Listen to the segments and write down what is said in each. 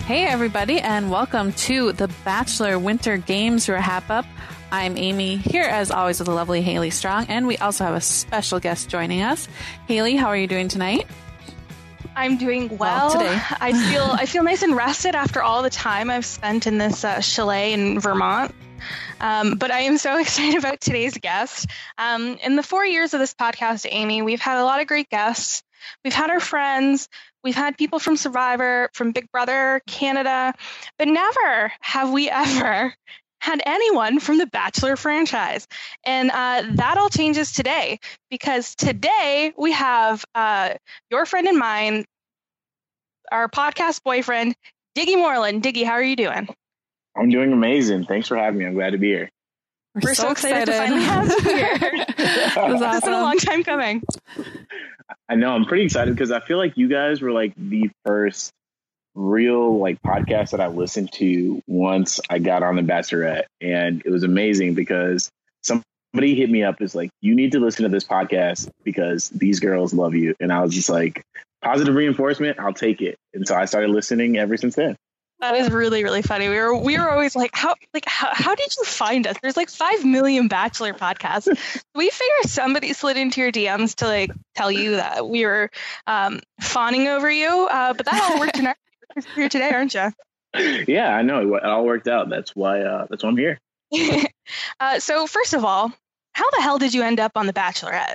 Hey everybody, and welcome to the Bachelor Winter Games Wrap-Up. I'm Amy, here as always with the lovely Haley Strong, and we also have a special guest joining us. Haley, how are you doing tonight? I'm doing well today. I feel nice and rested after all the time I've spent in this chalet in Vermont. But I am so excited about today's guest. In the 4 years of this podcast, Amy, we've had a lot of great guests. We've had our friends. We've had people from Survivor, from Big Brother, Canada, but never have we ever had anyone from the Bachelor franchise. And that all changes today, because today we have your friend and mine, our podcast boyfriend, Diggy Moreland. Diggy, how are you doing? I'm doing amazing. Thanks for having me. I'm glad to be here. We're so excited to finally have you here. It was awesome. It's been a long time coming. I know. I'm pretty excited because I feel like you guys were like the first real like podcast that I listened to once I got on The Bachelorette. And it was amazing because somebody hit me up, is like, you need to listen to this podcast because these girls love you. And I was just like, positive reinforcement, I'll take it. And so I started listening ever since then. That is really, really funny. We were always like, how did you find us? There's like 5 million Bachelor podcasts. We figure somebody slid into your DMs to like tell you that we were fawning over you, but that all worked out. You're here today, aren't you? Yeah, I know. It all worked out. That's why I'm here. So first of all, how the hell did you end up on The Bachelorette?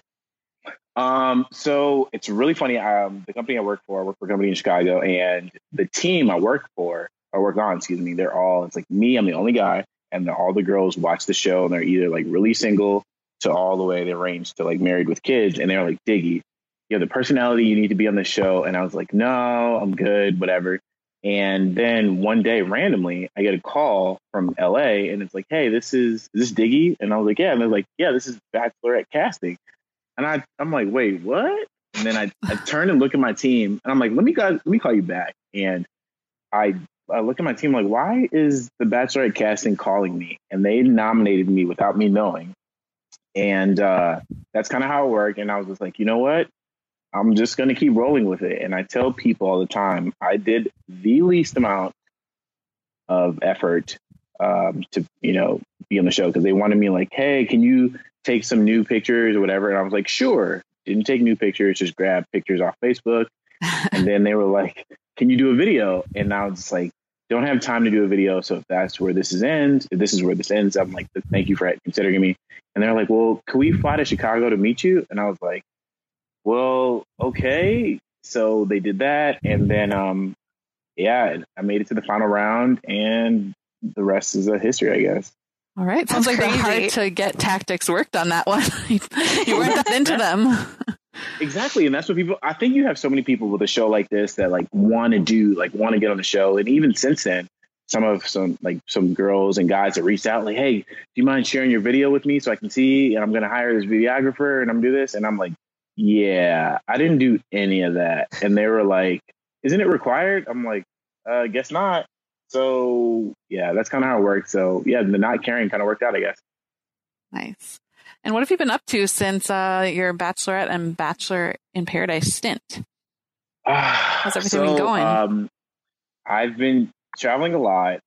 So it's really funny. The company I work for a company in Chicago, and the team I work on, they're all, it's like me, I'm the only guy, and all the girls watch the show, and they're either like really single to all the way they range to like married with kids. And they're like, Diggy, you have the personality, you need to be on the show. And I was like, no, I'm good, whatever. And then one day randomly I get a call from LA, and it's like, hey, is this Diggy? And I was like, yeah. And they're like, yeah, this is Bachelorette casting. And I'm like, wait, what? And then I turn and look at my team, and I'm like, let me call you back. And I look at my team like, why is the Bachelorette casting calling me? And they nominated me without me knowing. And that's kind of how it worked. And I was just like, you know what? I'm just going to keep rolling with it. And I tell people all the time, I did the least amount of effort to, be on the show, because they wanted me like, hey, can you take some new pictures or whatever? And I was like, sure. Didn't take new pictures, just grab pictures off Facebook. And then they were like, can you do a video? And I was just like, don't have time to do a video. So if that's where this ends, I'm like, thank you for considering me. And they're like, well, can we fly to Chicago to meet you? And I was like, well, okay. So they did that. And then, I made it to the final round, and the rest is a history, I guess. All right. Sounds like they're hard to get tactics worked on that one. You weren't that into them. Exactly. And that's what I think you have so many people with a show like this that like want to get on the show. And even since then, some girls and guys that reached out like, hey, do you mind sharing your video with me so I can see, and I'm going to hire this videographer and I'm do this. And I'm like, yeah, I didn't do any of that. And they were like, isn't it required? I'm like, guess not. So yeah, that's kind of how it worked. So yeah, the not caring kind of worked out, I guess. Nice. And what have you been up to since your Bachelorette and Bachelor in Paradise stint? How's everything been going? I've been traveling a lot.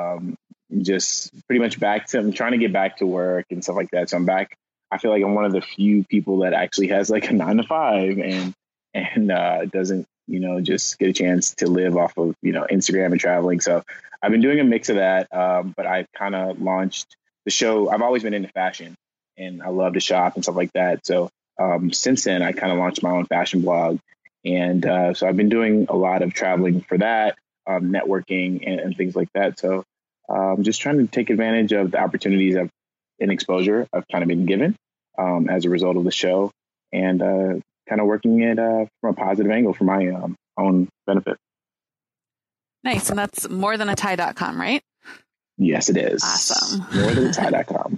Just pretty much I'm trying to get back to work and stuff like that. So I'm back. I feel like I'm one of the few people that actually has like a 9 to 5 and doesn't, just get a chance to live off of, Instagram and traveling. So I've been doing a mix of that. But I've kind of launched the show. I've always been into fashion, and I love to shop and stuff like that. So since then, I kind of launched my own fashion blog. And so I've been doing a lot of traveling for that, networking and things like that. So I'm just trying to take advantage of the opportunities and exposure I've kind of been given as a result of the show, and kind of working it from a positive angle for my own benefit. Nice. And that's morethanattie.com, right? Yes, it is. Awesome. Morethanattie.com.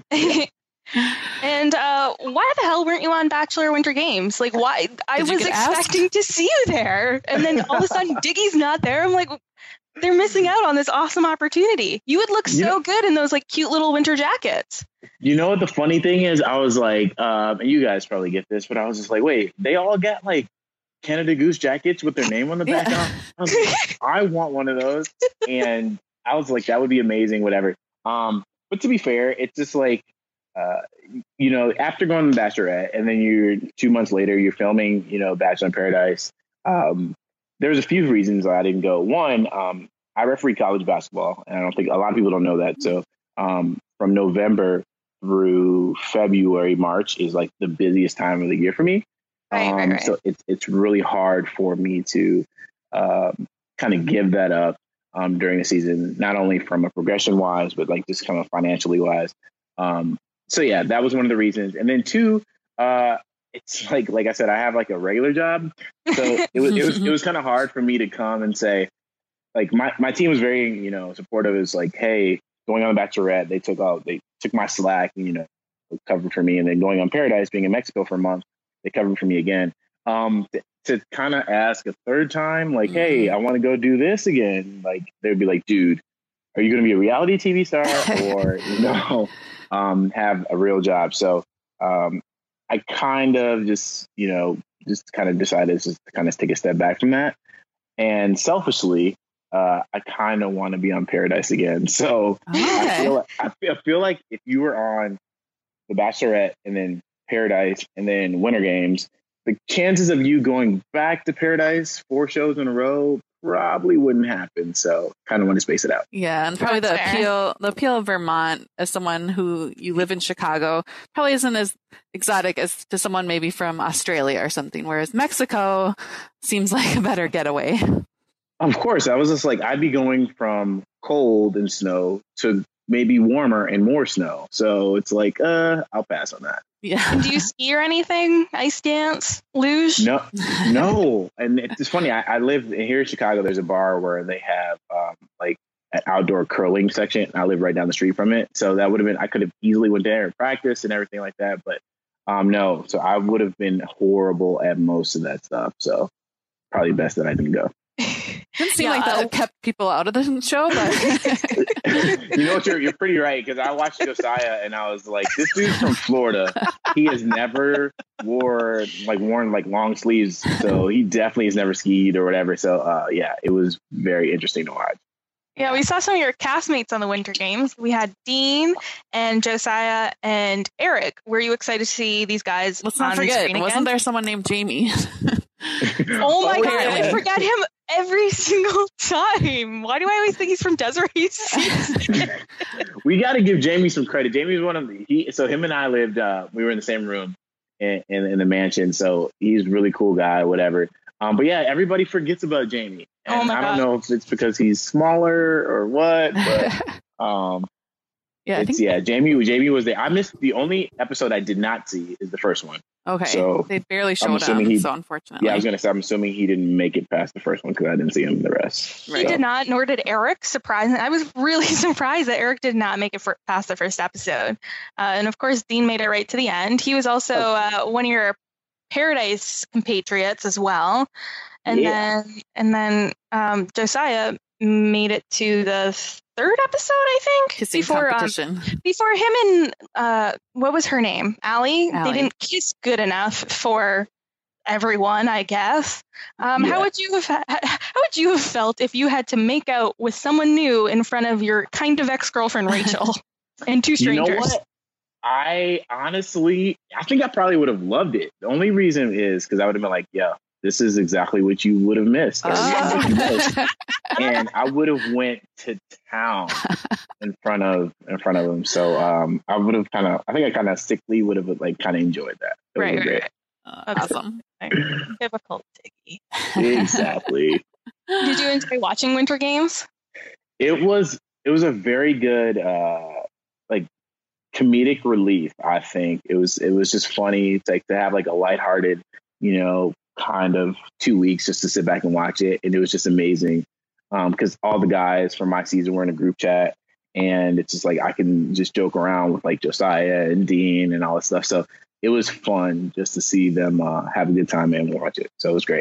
And why the hell weren't you on Bachelor Winter Games? Like, why? I was expecting to see you there, and then all of a sudden Diggy's not there. I'm like, they're missing out on this awesome opportunity. You would look so good in those like cute little winter jackets. You know what the funny thing is? I was like, and you guys probably get this, but I was just like, wait, they all got like Canada Goose jackets with their name on the back. Yeah. I was like, I want one of those. And I was like, that would be amazing, whatever. But to be fair, it's just like, after going to The Bachelorette and then you're 2 months later, you're filming, Bachelor in Paradise. There's a few reasons why I didn't go. One, I referee college basketball, and I don't think a lot of people don't know that. So from November through February, March is like the busiest time of the year for me. Right. So it's really hard for me to kind of give that up during the season, not only from a progression wise, but like just kind of financially wise. So yeah, that was one of the reasons. And then two, it's like I said, I have like a regular job, so it was kind of hard for me to come and say, like my team was very supportive. It's like, hey, going on The Bachelorette, they took my slack and covered for me, and then going on Paradise, being in Mexico for a month, they covered for me again. To kind of ask a third time, like, hey, I want to go do this again. Like, they'd be like, dude, are you going to be a reality TV star or, have a real job? So I kind of just kind of decided to kind of take a step back from that. And selfishly, I kind of want to be on Paradise again. So I feel like if you were on The Bachelorette and then Paradise and then Winter Games, the chances of you going back to Paradise 4 shows in a row probably wouldn't happen. So kind of want to space it out. Yeah. And probably the appeal of Vermont as someone who you live in Chicago probably isn't as exotic as to someone maybe from Australia or something. Whereas Mexico seems like a better getaway. Of course. I was just like, I'd be going from cold and snow to maybe warmer and more snow. So it's like, I'll pass on that. Yeah. Do you ski or anything? Ice dance? Luge? No. And it's funny. I live here in Chicago. There's a bar where they have like an outdoor curling section. I live right down the street from it. So that would have been, I could have easily went there and practiced and everything like that. But no. So I would have been horrible at most of that stuff. So probably best that I didn't go. Didn't seem like that kept people out of the show, but you know what? You're pretty right, because I watched Josiah and I was like, this dude's from Florida. He has never worn long sleeves, so he definitely has never skied or whatever. So yeah, it was very interesting to watch. Yeah, we saw some of your castmates on the Winter Games. We had Dean and Josiah and Eric. Were you excited to see these guys? Let's not forget, wasn't there someone named Jamie? Oh my God, I forget him every single time. Why do I always think he's from Desiree's season? We got to give Jamie some credit. Jamie's one of so him and I lived, we were in the same room in the mansion. So he's a really cool guy, whatever. But yeah, everybody forgets about Jamie. And I don't know if it's because he's smaller or what, but Jamie was there. I missed the only episode I did not see is the first one. Okay, so they barely showed him, so unfortunately. Yeah, I was going to say, I'm assuming he didn't make it past the first one because I didn't see him in the rest. He did not, nor did Eric. Surprising. I was really surprised that Eric did not make it past the first episode. And of course, Dean made it right to the end. He was also one of your Paradise compatriots as well. And then Josiah made it to the third episode, I think. Kissing competition. Before him and what was her name? Allie? They didn't kiss good enough for everyone, I guess. How would you have felt if you had to make out with someone new in front of your kind of ex-girlfriend Rachel and two strangers? You know what? I think I probably would have loved it. The only reason is because I would have been like, yeah, this is exactly what you would have missed. And I would have went to town in front of him. So I would have I kind of sickly would have enjoyed that. Right. Awesome. Difficult, Tiggy. Exactly. Did you enjoy watching Winter Games? It was a very good comedic relief. I think it was just funny to have a lighthearted, kind of 2 weeks just to sit back and watch it. And it was just amazing. Because all the guys from my season were in a group chat, and it's just I can just joke around with Josiah and Dean and all that stuff. So it was fun just to see them have a good time and watch it. So it was great.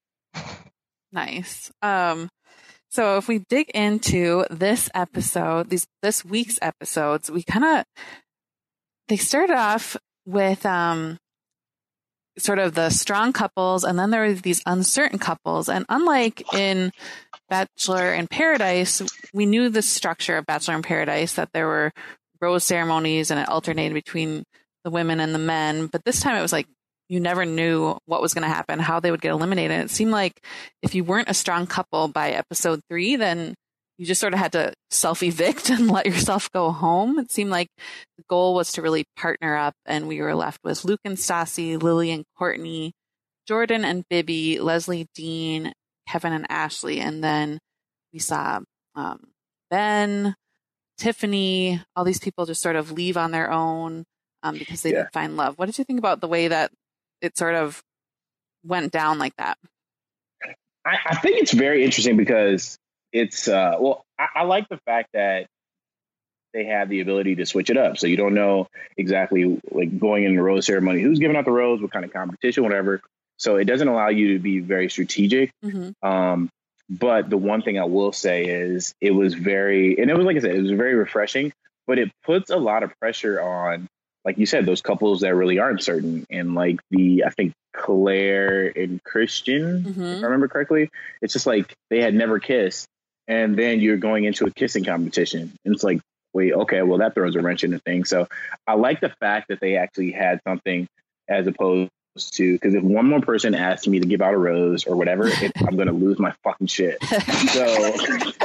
Nice. So if we dig into this episode, this week's episodes, they started off with sort of the strong couples, and then there were these uncertain couples. And unlike in Bachelor in Paradise, we knew the structure of Bachelor in Paradise, that there were rose ceremonies and it alternated between the women and the men. But this time it was like you never knew what was going to happen, how they would get eliminated. It seemed like if you weren't a strong couple by episode 3, then you just sort of had to self-evict and let yourself go home. It seemed like the goal was to really partner up, and we were left with Luke and Stassi, Lily and Courtney, Jordan and Bibby, Leslie, Dean, Kevin and Ashley, and then we saw Ben, Tiffany, all these people just sort of leave on their own because they didn't find love. What did you think about the way that it sort of went down like that? I think it's very interesting because it's I like the fact that they have the ability to switch it up. So you don't know exactly, like, going in the rose ceremony, who's giving out the rose, what kind of competition, whatever. So it doesn't allow you to be very strategic. Mm-hmm. But the one thing I will say is it was very, and it was, like I said, it was very refreshing, but it puts a lot of pressure on, like you said, those couples that really aren't certain. And like I think Claire and Christian, mm-hmm. if I remember correctly, it's just like they had never kissed. And then you're going into a kissing competition. And it's like, wait, okay, well, that throws a wrench in the thing. So I like the fact that they actually had something as opposed to, because if one more person asked me to give out a rose or whatever, I'm going to lose my fucking shit. So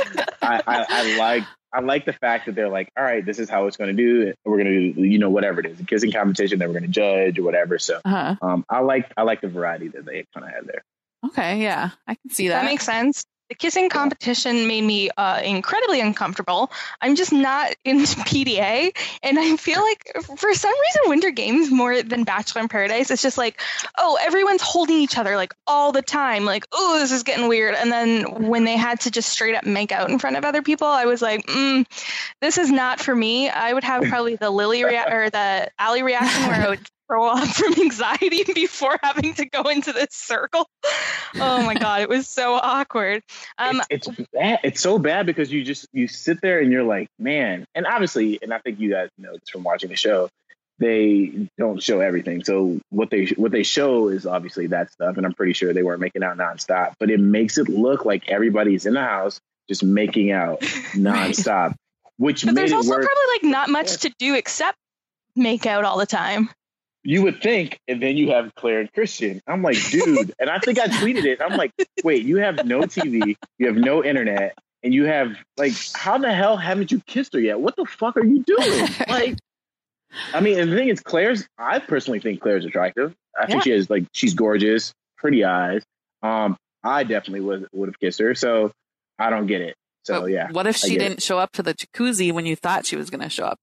I like the fact that they're like, all right, this is how it's going to do it. We're going to do, whatever it is, a kissing competition that we're going to judge or whatever. So I like the variety that they kind of had there. Okay, yeah, I can see that. That makes sense. The kissing competition made me incredibly uncomfortable. I'm just not into PDA. And I feel like for some reason, Winter Games more than Bachelor in Paradise, it's just like, oh, everyone's holding each other like all the time. Like, oh, this is getting weird. And then when they had to just straight up make out in front of other people, I was like, this is not for me. I would have probably the Lily or the Allie reaction where I would throw up from anxiety before having to go into this circle. Oh my God, it was so awkward. It's bad. It's so bad because you sit there and you're like, man, and obviously, and I think you guys know this from watching the show, they don't show everything. So what they show is obviously that stuff, and I'm pretty sure they weren't making out nonstop, but it makes it look like everybody's in the house just making out nonstop, which but made there's it also work. Probably like not much to do except make out all the time. You would think, and then you have Claire and Christian. I'm like, dude, and I think I tweeted it. I'm like, wait, you have no TV, you have no internet, and you have, like, how the hell haven't you kissed her yet? What the fuck are you doing? Like, I mean, and the thing is, I personally think Claire's attractive. I think she has, like, she's gorgeous, pretty eyes. I definitely would have kissed her, so I don't get it. So, yeah. What if she didn't show up to the jacuzzi when you thought she was going to show up?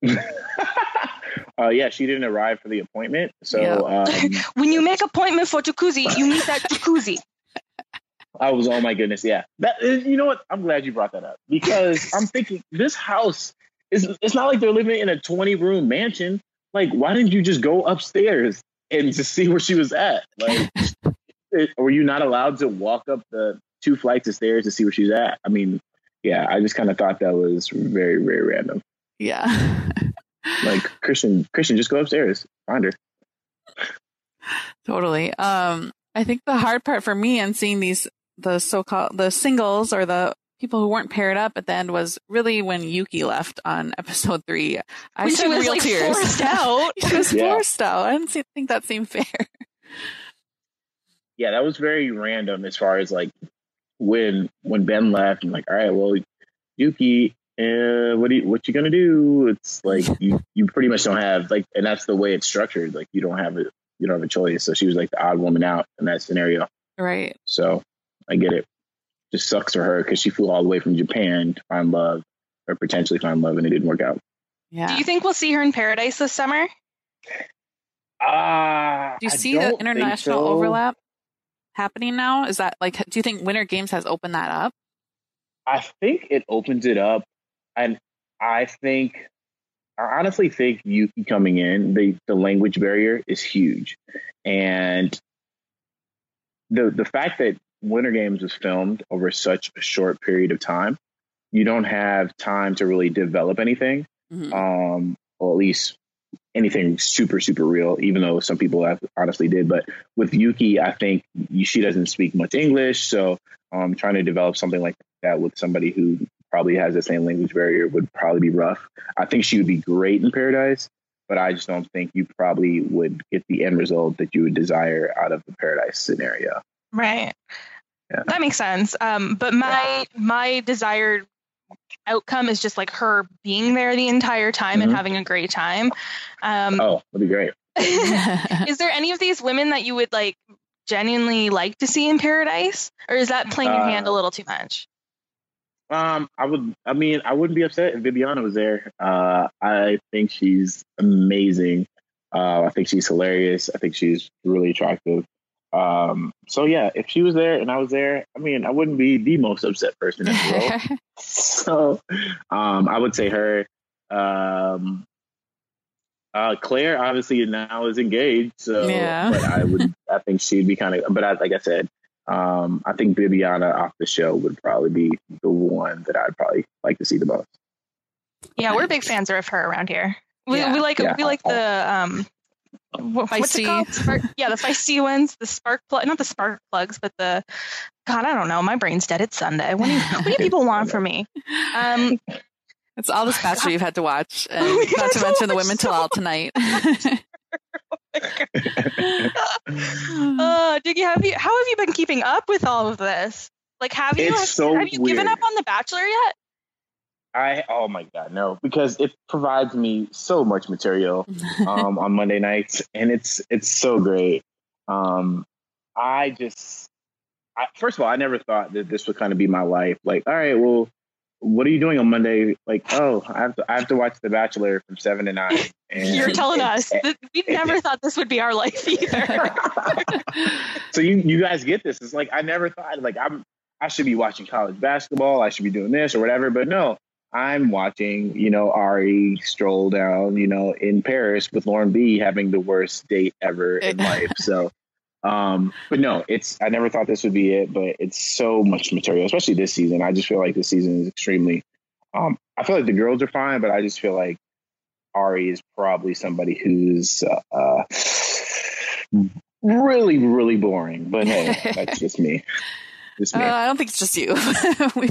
Yeah, she didn't arrive for the appointment. So when you make appointment for jacuzzi, you meet that jacuzzi. I was, oh my goodness, yeah. That, you know what? I'm glad you brought that up because I'm thinking this house it's not like they're living in a 20-room mansion. Like, why didn't you just go upstairs and just see where she was at? Like, were you not allowed to walk up the 2 flights of stairs to see where she's at? I mean, yeah, I just kind of thought that was very, very random. Yeah. Like, Christian, just go upstairs, find her. Totally. I think the hard part for me in seeing the singles or the people who weren't paired up at the end was really when Yuki left on episode 3. I shed real tears. Forced out. She was forced out. I didn't think that seemed fair. Yeah, that was very random as far as like when Ben left. I'm like, all right, well, Yuki. What you gonna do? It's like you pretty much don't have, like, and that's the way it's structured. Like, you don't have a choice. So she was like the odd woman out in that scenario. Right. So I get it. Just sucks for her because she flew all the way from Japan to find love or potentially find love, and it didn't work out. Yeah. Do you think we'll see her in Paradise this summer? Do you see the international overlap happening now? Is that like? Do you think Winter Games has opened that up? I think it opens it up. And I honestly think Yuki coming in, the language barrier is huge. And the fact that Winter Games was filmed over such a short period of time, you don't have time to really develop anything. Mm-hmm. Or at least anything super, super real, even though some people honestly did. But with Yuki, I think she doesn't speak much English. So trying to develop something like that with somebody who probably has the same language barrier would probably be rough. I think she would be great in Paradise, but I just don't think you probably would get the end result that you would desire out of the Paradise scenario. Right. Yeah. That makes sense. But my desired outcome is just like her being there the entire time and having a great time. That'd be great. Is there any of these women that you would like genuinely like to see in Paradise, or is that playing your hand a little too much? I wouldn't be upset if Viviana was there. I think she's amazing. I think she's hilarious. I think she's really attractive. So yeah, if she was there and I was there, I mean, I wouldn't be the most upset person in the world. So, I would say her. Claire obviously now is engaged, so yeah. But I think she'd be kind of. But like I said, I think Viviana off the show would probably be the one that I'd probably like to see the most. Yeah, we're big fans of her around here. We like the what's it called? The feisty ones, not the spark plugs, but the God, I don't know. My brain's dead. It's Sunday. What do people want from me? It's all this Bachelor you've had to watch, and not to mention the Women Till All tonight. Diggy, how have you been keeping up with all of this? Like, have you given up on The Bachelor yet? Oh my God, no, because it provides me so much material on Monday nights, and it's so great. First of all, I never thought that this would kind of be my life. Like, all right, well, what are you doing on Monday? Like, I have to watch The Bachelor from 7 to 9. And you're telling us that we never thought this would be our life either. So you guys get this. It's like I never thought like I should be watching college basketball. I should be doing this or whatever. But no, I'm watching, Ari stroll down, in Paris with Lauren B having the worst date ever in life. So, but no, I never thought this would be it, but it's so much material, especially this season. I just feel like this season is extremely, I feel like the girls are fine, but I just feel like Ari is probably somebody who's, really, really boring, but hey, that's just me. I don't think it's just you. we've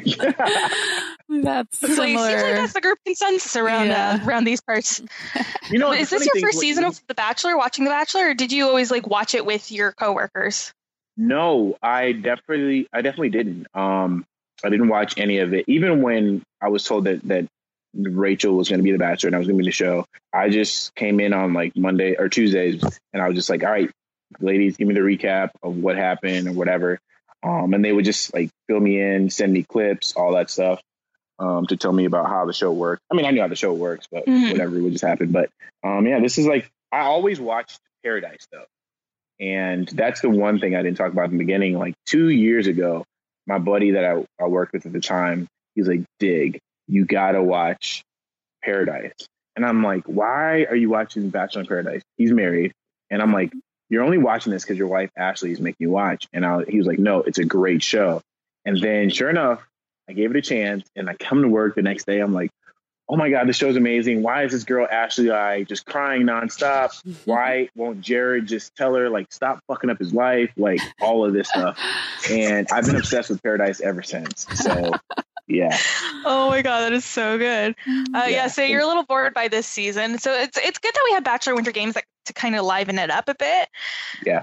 had similar. It seems like that's the group consensus around these parts. Is this your first season of The Bachelor, watching The Bachelor, or did you always like watch it with your coworkers? No, I definitely didn't. I didn't watch any of it. Even when I was told that Rachel was going to be The Bachelor and I was going to be the show, I just came in on like Monday or Tuesdays, and I was just like, all right, ladies, give me the recap of what happened or whatever. And they would just like fill me in, send me clips, all that stuff, to tell me about how the show worked. I mean, I knew how the show works, but whatever would just happen. But this is like, I always watched Paradise though. And that's the one thing I didn't talk about in the beginning. Like 2 years ago, my buddy that I worked with at the time, he's like, Dig, you gotta watch Paradise. And I'm like, why are you watching Bachelor in Paradise? He's married. And I'm like, you're only watching this because your wife, Ashley, is making you watch. And he was like, no, it's a great show. And then sure enough, I gave it a chance and I come to work the next day. I'm like, oh my God, this show's amazing. Why is this girl, Ashley, just crying nonstop? Why won't Jared just tell her, like, stop fucking up his life? Like all of this stuff. And I've been obsessed with Paradise ever since. So yeah. Oh my God, that is so good. So you're a little bored by this season. So it's good that we have Bachelor Winter Games to kind of liven it up a bit. Yeah.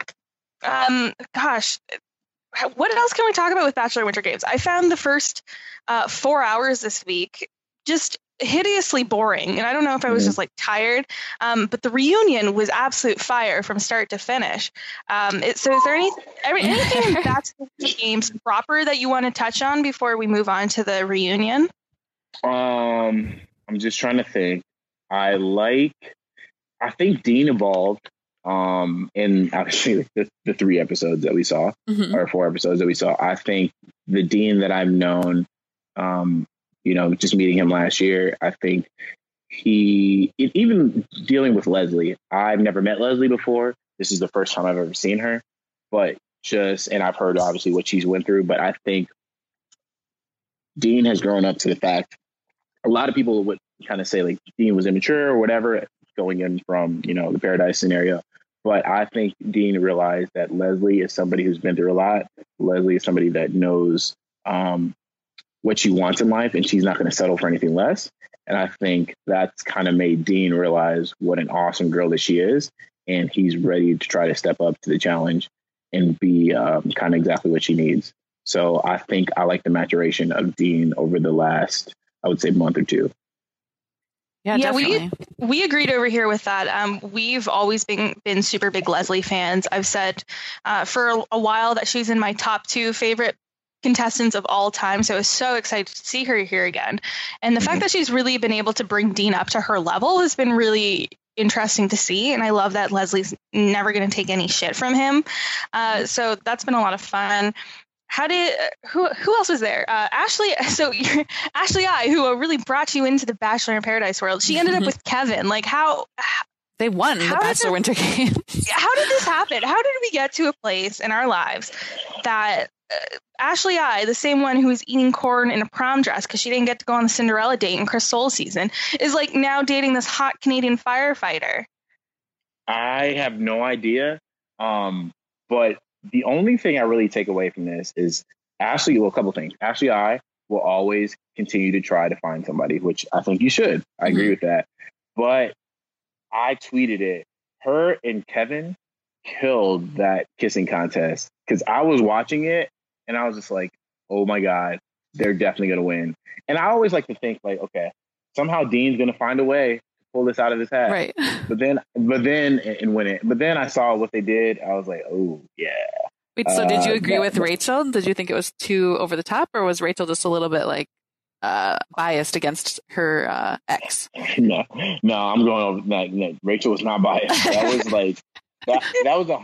Gosh, what else can we talk about with Bachelor Winter Games? I found the first 4 hours this week just hideously boring, and I don't know if I was just like tired, but the reunion was absolute fire from start to finish. So is there anything in Bachelor Games proper that you want to touch on before we move on to the reunion? I'm just trying to think. I think Dean evolved in obviously the 3 episodes that we saw, or 4 episodes that we saw. I think the Dean that I've known, just meeting him last year, I think even dealing with Leslie, I've never met Leslie before. This is the first time I've ever seen her, and I've heard obviously what she's went through, but I think Dean has grown up to the fact a lot of people would kind of say like Dean was immature or whatever. going in from, the Paradise scenario. But I think Dean realized that Leslie is somebody who's been through a lot. Leslie is somebody that knows what she wants in life, and she's not going to settle for anything less. And I think that's kind of made Dean realize what an awesome girl that she is. And he's ready to try to step up to the challenge and be kind of exactly what she needs. So I think I like the maturation of Dean over the last, I would say, month or two. Yeah, definitely. We agreed over here with that. We've always been super big Leslie fans. I've said for a while that she's in my top 2 favorite contestants of all time. So I was so excited to see her here again. And the fact that she's really been able to bring Dean up to her level has been really interesting to see. And I love that Leslie's never going to take any shit from him. So that's been a lot of fun. Who else was there? Ashley. So Ashley who really brought you into the Bachelor in Paradise world. She ended up with Kevin. Like how they won the Bachelor Winter Games. How did this happen? How did we get to a place in our lives that Ashley the same one who was eating corn in a prom dress because she didn't get to go on the Cinderella date in Chris Soules season, is like now dating this hot Canadian firefighter? I have no idea. But the only thing I really take away from this is Ashley, well, a couple things. Ashley will always continue to try to find somebody, which I think you should. I agree with that. But I tweeted it. Her and Kevin killed that kissing contest because I was watching it and I was just like, oh my God, they're definitely going to win. And I always like to think like, okay, somehow Dean's going to find a way to pull this out of his hat. Right. But then and win it. But then I saw what they did. I was like, oh yeah. Wait, so did you agree with Rachel? Did you think it was too over the top, or was Rachel just a little bit like biased against her ex? No, I'm going over. No, Rachel was not biased. That was like that was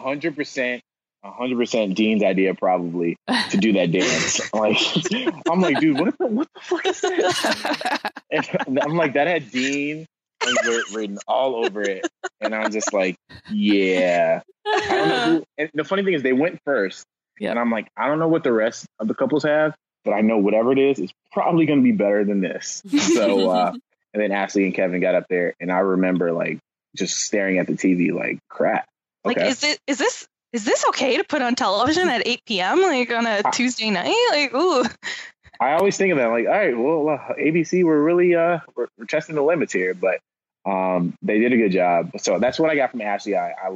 100% Dean's idea, probably, to do that dance. Like, I'm like, dude, what the fuck is this? And I'm like, that had Dean written all over it, and I'm just like, yeah. I don't know who, and the funny thing is, they went first, and I'm like, I don't know what the rest of the couples have, but I know whatever it is, it's probably going to be better than this. So, and then Ashley and Kevin got up there, and I remember like just staring at the TV, like, crap. Okay. Like, is this okay to put on television at 8 p.m. like on a Tuesday night? Like, ooh. I always think of that, like, all right, well, ABC, we're really we're testing the limits here, but they did a good job. So that's what I got from Ashley.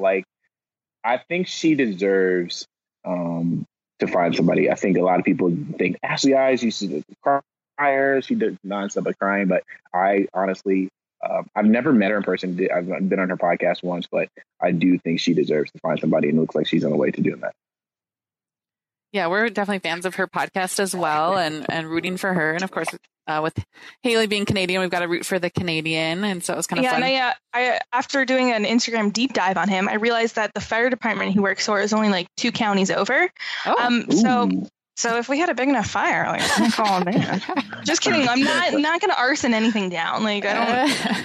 I think she deserves to find somebody. I think a lot of people think Ashley she's a crier. She does nonstop but crying. But I honestly, I've never met her in person. I've been on her podcast once, but I do think she deserves to find somebody, and it looks like she's on the way to doing that. Yeah, we're definitely fans of her podcast as well, and rooting for her. And of course, with Haley being Canadian, we've got to root for the Canadian, and so it was kind of fun. And I after doing an Instagram deep dive on him, I realized that the fire department he works for is only like 2 counties over. So if we had a big enough fire, like, I'm gonna call him in. Just kidding. I'm not gonna arson anything down. Like, I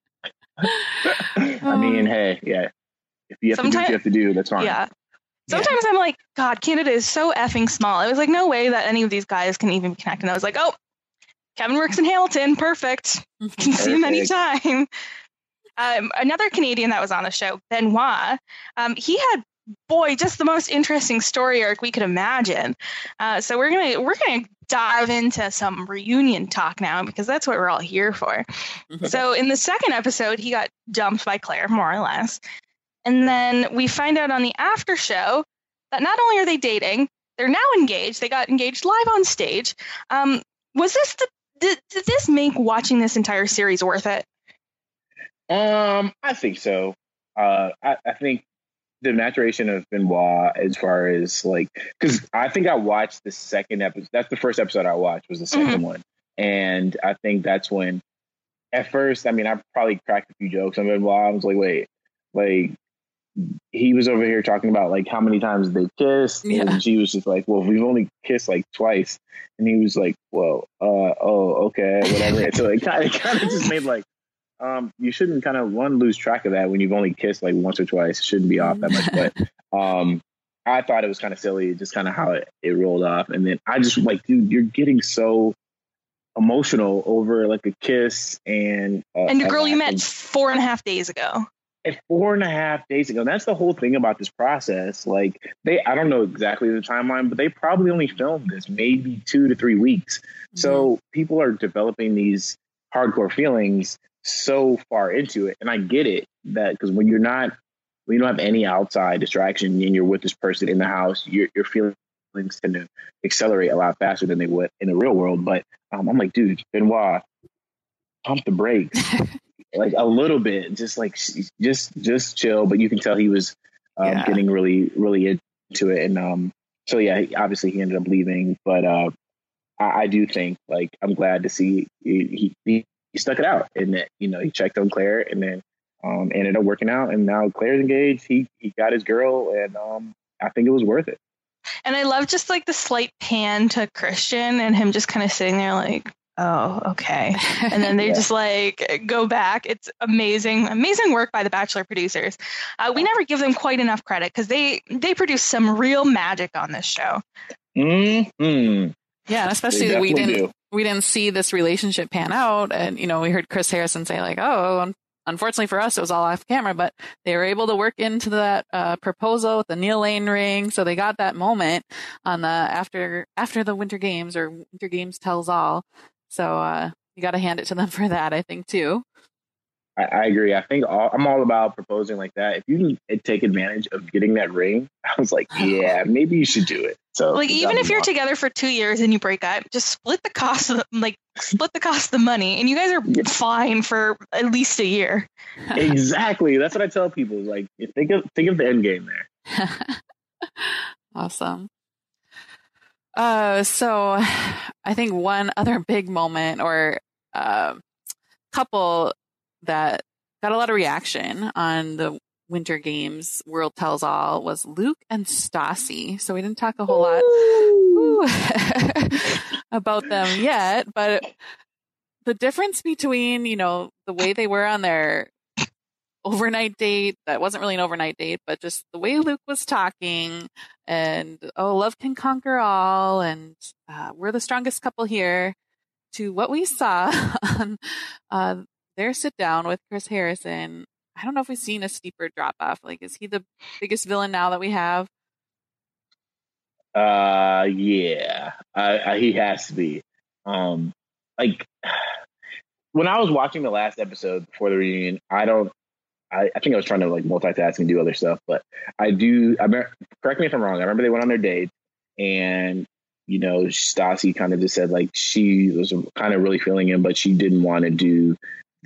don't. I mean, hey, yeah. If you have to do what you have to do, that's fine. Yeah. Sometimes I'm like, God, Canada is so effing small. I was like, no way that any of these guys can even connect. And I was like, oh, Kevin works in Hamilton. Perfect. Can see him anytime. Another Canadian that was on the show, Benoit, he had, just the most interesting story arc we could imagine. So we're gonna dive into some reunion talk now, because that's what we're all here for. So in the second episode, he got dumped by Claire, more or less. And then we find out on the after show that not only are they dating, they're now engaged. They got engaged live on stage. Did this make watching this entire series worth it? I think so. I think the maturation of Benoit, as far as like, because I think I watched the second episode. That's the first episode I watched, was the second one. And I think that's when, at first, I mean, I probably cracked a few jokes on Benoit. I was like, wait, like, he was over here talking about like how many times they kissed, and she was just like, well, we've only kissed like twice, and he was like, well, okay, whatever. So it kind of just made like, you shouldn't kind of lose track of that when you've only kissed like once or twice. It shouldn't be off that much. But I thought it was kind of silly, just kind of how it rolled off. And then I just like, dude, you're getting so emotional over like a kiss and the girl you met 4.5 days ago. And 4.5 days ago. And that's the whole thing about this process. Like I don't know exactly the timeline, but they probably only filmed this maybe 2 to 3 weeks. Mm-hmm. So people are developing these hardcore feelings so far into it. And I get it, that because when you don't have any outside distraction and you're with this person in the house, your feelings tend to accelerate a lot faster than they would in the real world. But I'm like, dude, Benoit, pump the brakes. Like a little bit, just chill. But you can tell he was getting really, really into it. And so, yeah, obviously he ended up leaving. But I do think, like, I'm glad to see he stuck it out, and that, you know, he checked on Claire, and then ended up working out. And now Claire's engaged. He got his girl, and I think it was worth it. And I love just like the slight pan to Christian and him just kind of sitting there like, oh, okay. And then they just like go back. It's amazing work by the Bachelor producers. We never give them quite enough credit because they produce some real magic on this show. Mm-hmm. Yeah, and especially that we didn't see this relationship pan out. And, you know, we heard Chris Harrison say like, oh, unfortunately for us, it was all off camera, but they were able to work into that proposal with the Neil Lane ring. So they got that moment on the after the Winter Games, or Winter Games Tells All. So you got to hand it to them for that, I think, too. I agree. I think I'm all about proposing like that. If you can take advantage of getting that ring, I was like, yeah, maybe you should do it. So, like, even if you're together for 2 years and you break up, just split the cost of the money, and you guys are fine for at least a year. Exactly. That's what I tell people. Like, think of the end game there. Awesome. So I think one other big moment, or couple that got a lot of reaction on the Winter Games World Tells All, was Luke and Stassi. So we didn't talk a whole lot about them yet, but the difference between, you know, the way they were on their overnight date, that wasn't really an overnight date, but just the way Luke was talking, and love can conquer all, and we're the strongest couple here, to what we saw on their sit down with Chris Harrison. I don't know if we've seen a steeper drop off. Like, is he the biggest villain now that we have? Yeah, he has to be. Like, when I was watching the last episode before the reunion, I think I was trying to like multitask and do other stuff, but correct me if I'm wrong. I remember they went on their date, and, you know, Stassi kind of just said like she was kind of really feeling him, but she didn't want to do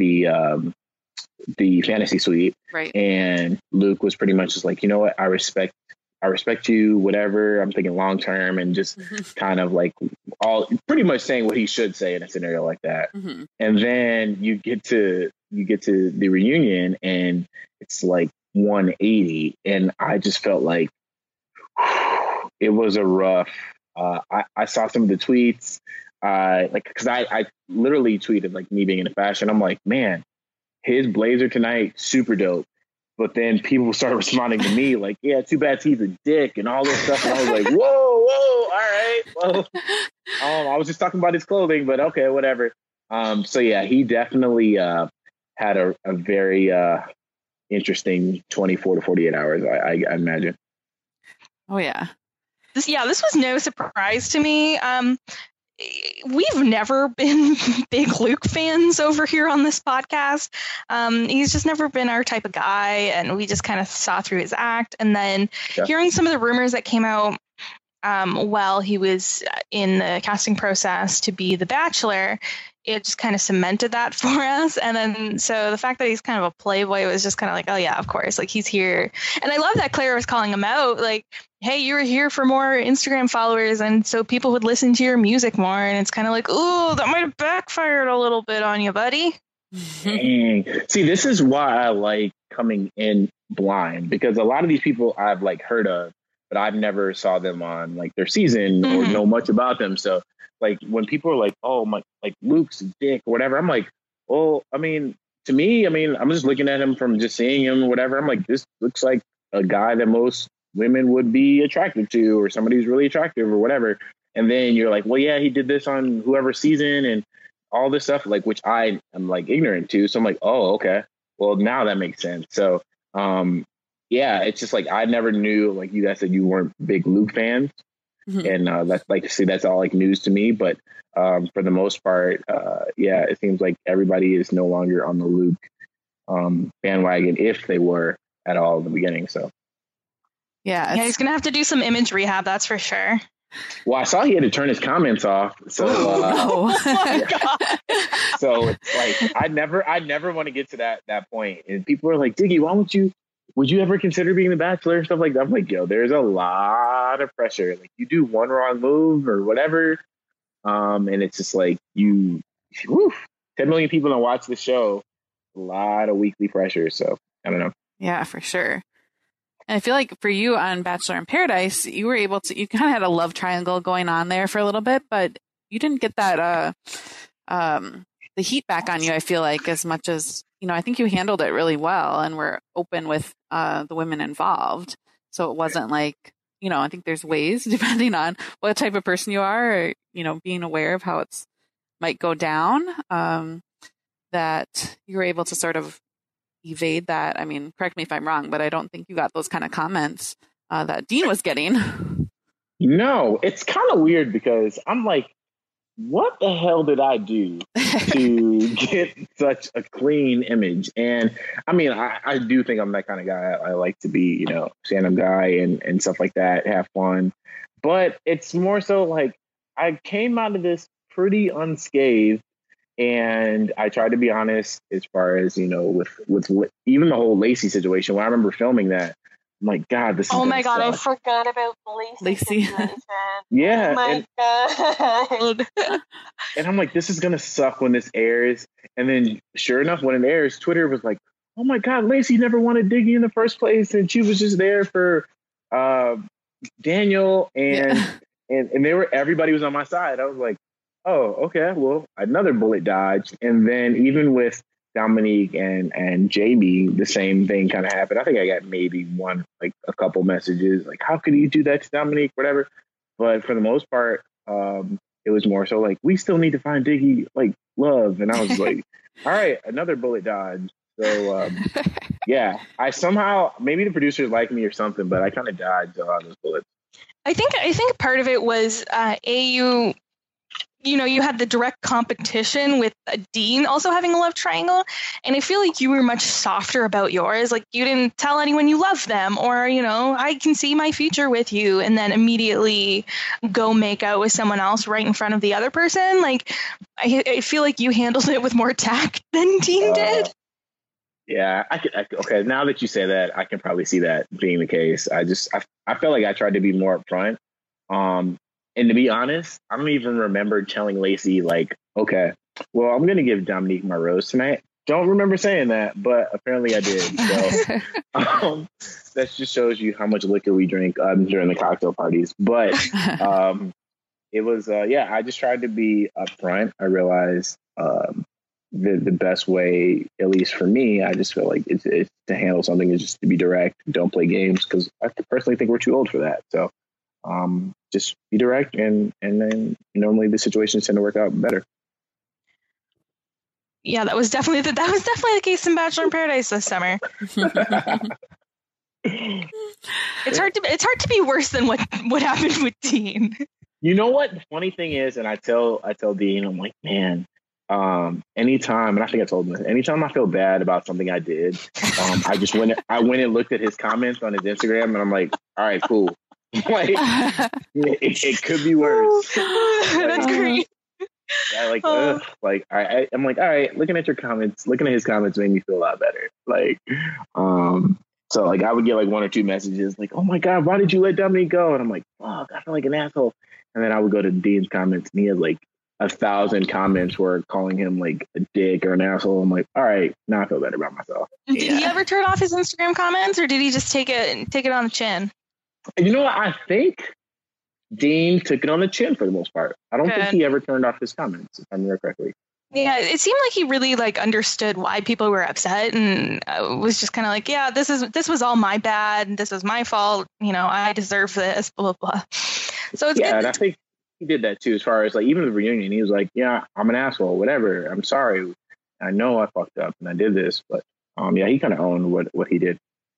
the fantasy suite. Right. And Luke was pretty much just like, you know what, I respect you, whatever. I'm thinking long term, and just kind of like pretty much saying what he should say in a scenario like that. Mm-hmm. And then you get to the reunion, and it's like 180, and I just felt like it was a rough. I saw some of the tweets, because I literally tweeted, like, me being into fashion, I'm like, man, his blazer tonight, super dope. But then people started responding to me like, yeah, too bad he's a dick and all this stuff. And I was like, whoa, all right. Well, I was just talking about his clothing, but okay, whatever. So yeah, he definitely had a very interesting 24 to 48 hours, I imagine. Oh, yeah. This was no surprise to me. We've never been big Luke fans over here on this podcast. He's just never been our type of guy, and we just kind of saw through his act. And then hearing some of the rumors that came out while he was in the casting process to be the Bachelor, it just kind of cemented that for us. And then so the fact that he's kind of a playboy was just kind of like, oh yeah, of course, like, he's here. And I love that Claire was calling him out, like, hey, you were here for more Instagram followers, and so people would listen to your music more. And it's kind of like, ooh, that might have backfired a little bit on you, buddy. Dang. See, this is why I like coming in blind, because a lot of these people I've like heard of, but I've never saw them on like their season or know much about them. So like when people are like, oh my, like Luke's a dick or whatever, I'm like, well, I mean, to me, I'm just looking at him from just seeing him or whatever. I'm like, this looks like a guy that most women would be attracted to, or somebody who's really attractive or whatever. And then you're like, well, yeah, he did this on whoever season. And all this stuff, like, which I am like ignorant to. So I'm like, oh, okay. Well, now that makes sense. So, yeah, it's just like, I never knew, like you guys said, you weren't big Luke fans. Mm-hmm. And that's like, see, that's all like news to me. But for the most part, yeah, it seems like everybody is no longer on the Luke bandwagon, if they were at all in the beginning. So, yeah, he's going to have to do some image rehab. That's for sure. Well, I saw he had to turn his comments off. So, oh my God. So it's like, I never want to get to that point. And people are like, Diggy, would you ever consider being the Bachelor? Stuff like that. I'm like, yo, there's a lot of pressure. Like, you do one wrong move or whatever. And it's just like 10 million people don't watch the show. A lot of weekly pressure. So I don't know. Yeah, for sure. And I feel like for you on Bachelor in Paradise, you were able to, you kind of had a love triangle going on there for a little bit, but you didn't get that, the heat back on you, I feel like, as much as, I think you handled it really well and were open with the women involved. So it wasn't like, I think there's ways, depending on what type of person you are, or, being aware of how it's might go down, that you were able to sort of evade that. I mean, correct me if I'm wrong, but I don't think you got those kind of comments that Dean was getting. No, it's kind of weird because I'm like, what the hell did I do to get such a clean image? And I mean, I do think I'm that kind of guy. I like to be, stand-up guy and stuff like that, have fun. But it's more so like, I came out of this pretty unscathed. And I tried to be honest as far as, with even the whole Lacey situation. When I remember filming that, I'm like, God, this is oh my God, suck. I forgot about Lacey. Yeah. Oh my God. And I'm like, this is going to suck when this airs. And then sure enough, when it airs, Twitter was like, oh my God, Lacey never wanted Diggy in the first place. And she was just there for Daniel. And everybody was on my side. I was like, oh, okay, well, another bullet dodge. And then even with Dominique and Jamie, the same thing kind of happened. I think I got maybe a couple messages, like, how could you do that to Dominique, whatever. But for the most part, it was more so like, we still need to find Diggy, like, love. And I was like, all right, another bullet dodge. So, yeah, I somehow, maybe the producers like me or something, but I kind of dodged a lot of those bullets. I think part of it was, you had the direct competition with Dean also having a love triangle. And I feel like you were much softer about yours. Like, you didn't tell anyone you love them, or, I can see my future with you, and then immediately go make out with someone else right in front of the other person. Like, I feel like you handled it with more tact than Dean did. Yeah, okay. Now that you say that, I can probably see that being the case. I felt like I tried to be more upfront. And to be honest, I don't even remember telling Lacey, like, okay, well, I'm going to give Dominique my rose tonight. Don't remember saying that, but apparently I did. So that just shows you how much liquor we drink during the cocktail parties. But it was, I just tried to be upfront. I realized the best way, at least for me, I just feel like it's to handle something is just to be direct. Don't play games, because I personally think we're too old for that. So just be direct, and then normally the situations tend to work out better. Yeah, that was definitely the case in Bachelor in Paradise this summer. It's hard to be worse than what happened with Dean. You know what the funny thing is, and I tell Dean, I'm like, man, anytime, and I think I told him this, anytime I feel bad about something I did, I went and looked at his comments on his Instagram, and I'm like, all right, cool. Like, it could be worse. That's great. I'm like, all right, looking at your comments, looking at his comments made me feel a lot better. Like, so like I would get like one or two messages like, oh my God, why did you let Dominique go? And I'm like, fuck, I feel like an asshole. And then I would go to Dean's comments, and he had like 1,000 comments were calling him like a dick or an asshole. I'm like, all right, now I feel better about myself. Did he ever turn off his Instagram comments, or did he just take it on the chin? You know what? I think Dean took it on the chin for the most part. I don't think he ever turned off his comments, if I remember correctly. Yeah, it seemed like he really like understood why people were upset, and was just kind of like, yeah, this was all my bad. This was my fault. I deserve this. Blah blah blah. So it's good. And I think he did that too. As far as like even the reunion, he was like, "Yeah, I'm an asshole. Whatever. I'm sorry. I know I fucked up and I did this." But yeah, he kind of owned what he did.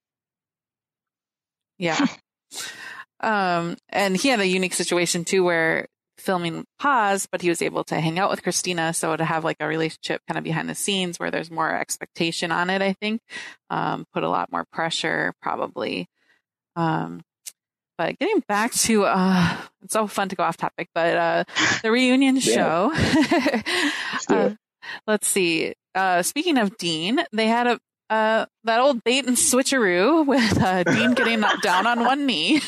Yeah. And he had a unique situation too, where filming paused, but he was able to hang out with Christina. So to have like a relationship kind of behind the scenes where there's more expectation on it, I think, put a lot more pressure probably. But getting back to, it's so fun to go off topic, but the reunion show. Let's see. Speaking of Dean, they had that old bait and switcheroo with Dean getting down on one knee.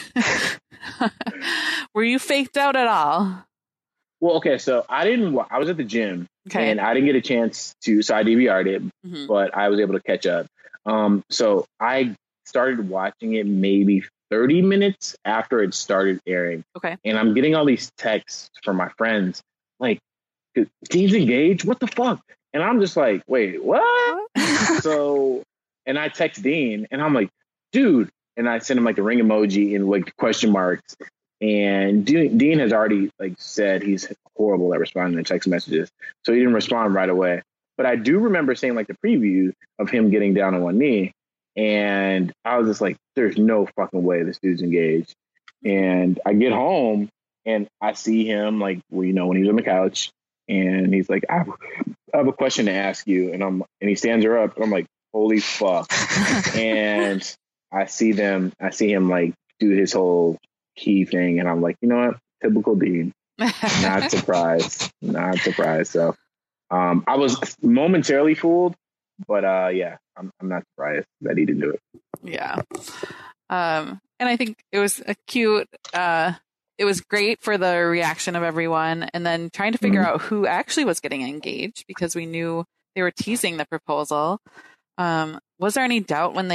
Were you faked out at all? Well, okay, so I was at the gym and I didn't get a chance to, so I DVR'd it, but I was able to catch up. So I started watching it maybe 30 minutes after it started airing. Okay. And I'm getting all these texts from my friends, like, Dean's engaged? What the fuck? And I'm just like, wait, what? So, and I text Dean and I'm like, dude, and I sent him like a ring emoji and like question marks. And Dean has already like said he's horrible at responding to text messages. So he didn't respond right away. But I do remember seeing like the preview of him getting down on one knee. And I was just like, there's no fucking way this dude's engaged. And I get home and I see him like, well, you know, when he's on the couch and he's like, I have a question to ask you. And he stands her up and I'm like, holy fuck. And I see him like do his whole key thing. And I'm like, you know what? Typical Dean. Not surprised. So I was momentarily fooled, but yeah, I'm not surprised that he didn't do it. Yeah. And I think it was a cute, it was great for the reaction of everyone. And then trying to figure out who actually was getting engaged because we knew they were teasing the proposal. Was there any doubt when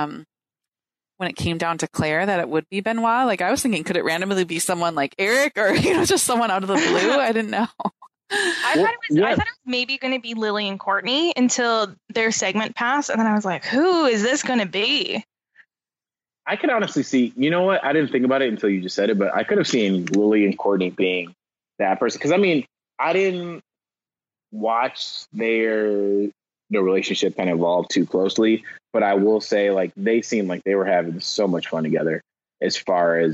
when it came down to Claire that it would be Benoit? Like I was thinking, could it randomly be someone like Eric or, just someone out of the blue? I didn't know. I thought it was maybe going to be Lily and Courtney until their segment passed. And then I was like, who is this going to be? I could honestly see, you know what? I didn't think about it until you just said it, but I could have seen Lily and Courtney being that person. Because I mean, I didn't watch their relationship kind of evolve too closely, but I will say like they seemed like they were having so much fun together as far as,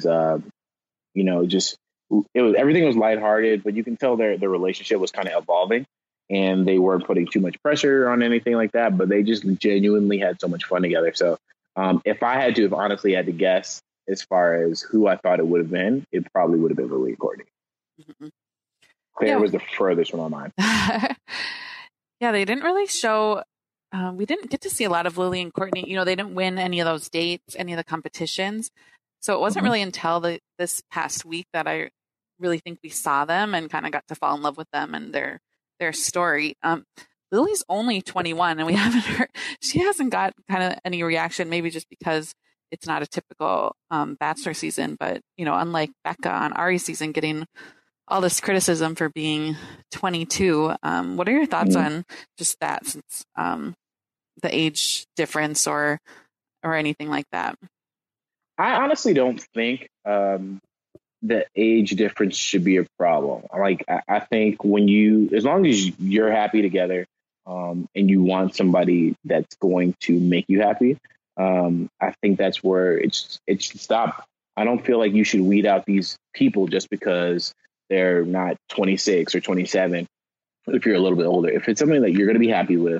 just everything was lighthearted, but you can tell their relationship was kind of evolving and they weren't putting too much pressure on anything like that, but they just genuinely had so much fun together. So if I had to have honestly had to guess as far as who I thought it would have been, it probably would have been Lily and Courtney. Mm-hmm. Claire was the furthest from my mind. Yeah, they didn't really show, we didn't get to see a lot of Lily and Courtney. They didn't win any of those dates, any of the competitions. So it wasn't really until this past week that I really think we saw them and kind of got to fall in love with them and their story. Lily's only 21 and we haven't heard, she hasn't got kind of any reaction, maybe just because it's not a typical Bachelor season, but unlike Becca on Ari's season getting all this criticism for being 22. What are your thoughts on just that since the age difference or anything like that? I honestly don't think the age difference should be a problem. Like, I think as long as you're happy together and you want somebody that's going to make you happy, I think that's where it should stop. I don't feel like you should weed out these people just because they're not 26 or 27. If you're a little bit older, if it's something that you're going to be happy with,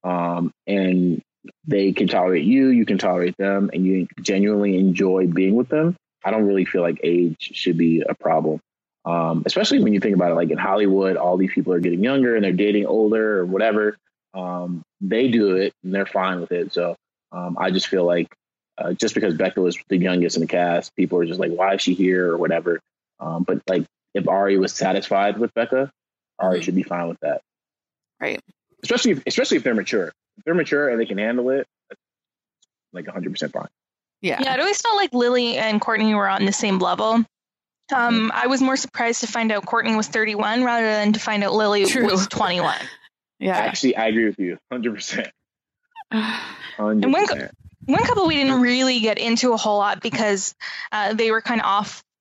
and they can tolerate you, you can tolerate them, and you genuinely enjoy being with them, I don't really feel like age should be a problem. Especially when you think about it, like in Hollywood, all these people are getting younger and they're dating older or whatever. They do it and they're fine with it. So I just feel like just because Becca was the youngest in the cast, people are just like, why is she here or whatever. But like if Ari was satisfied with Becca, Ari should be fine with that. Right. Especially if they're mature. If they're mature and they can handle it, like 100% fine. Yeah. Yeah, it always felt like Lily and Courtney were on the same level. I was more surprised to find out Courtney was 31 rather than to find out Lily was 21. Yeah. Actually, I agree with you 100%. 100%. And one couple we didn't really get into a whole lot because they were kind of off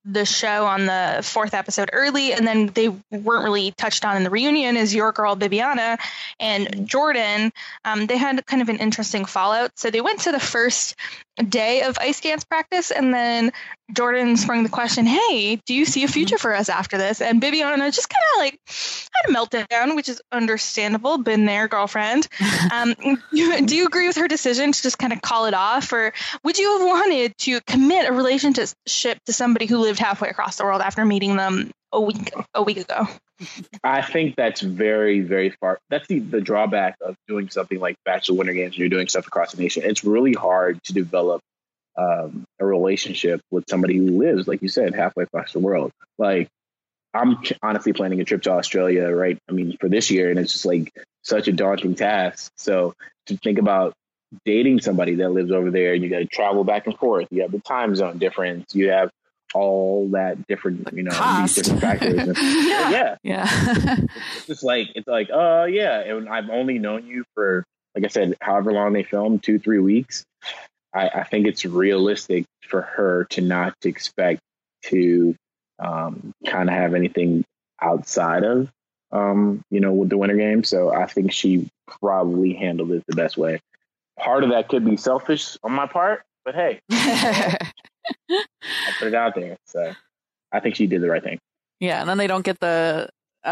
the show on the 4th episode early, and then they weren't really touched on in the reunion, is your girl Bibiana and Jordan. They had kind of an interesting fallout. So they went to the first day of ice dance practice, and then Jordan sprung the question, hey, do you see a future for us after this? And Bibiana just kind of like had a meltdown, which is understandable. Been there, girlfriend. Do you agree with her decision to just kind of call it off, or would you have wanted to commit a relationship to somebody who lived halfway across the world after meeting them a week ago? I think that's very, very far. That's the drawback of doing something like Bachelor Winter Games. You're doing stuff across the nation. It's really hard to develop a relationship with somebody who lives, like you said, halfway across the world. Like, I'm honestly planning a trip to Australia, right? I mean, for this year, and it's just like such a daunting task. So to think about dating somebody that lives over there, you got to travel back and forth. You have the time zone difference. You have all that different, these different factors. Yeah. It's like, yeah. And I've only known you for, like I said, however long they filmed, 2-3 weeks. I think it's realistic for her to not expect to kind of have anything outside of, with the Winter Games. So I think she probably handled it the best way. Part of that could be selfish on my part, but hey, I put it out there. So I think she did the right thing. Yeah. And then they don't get the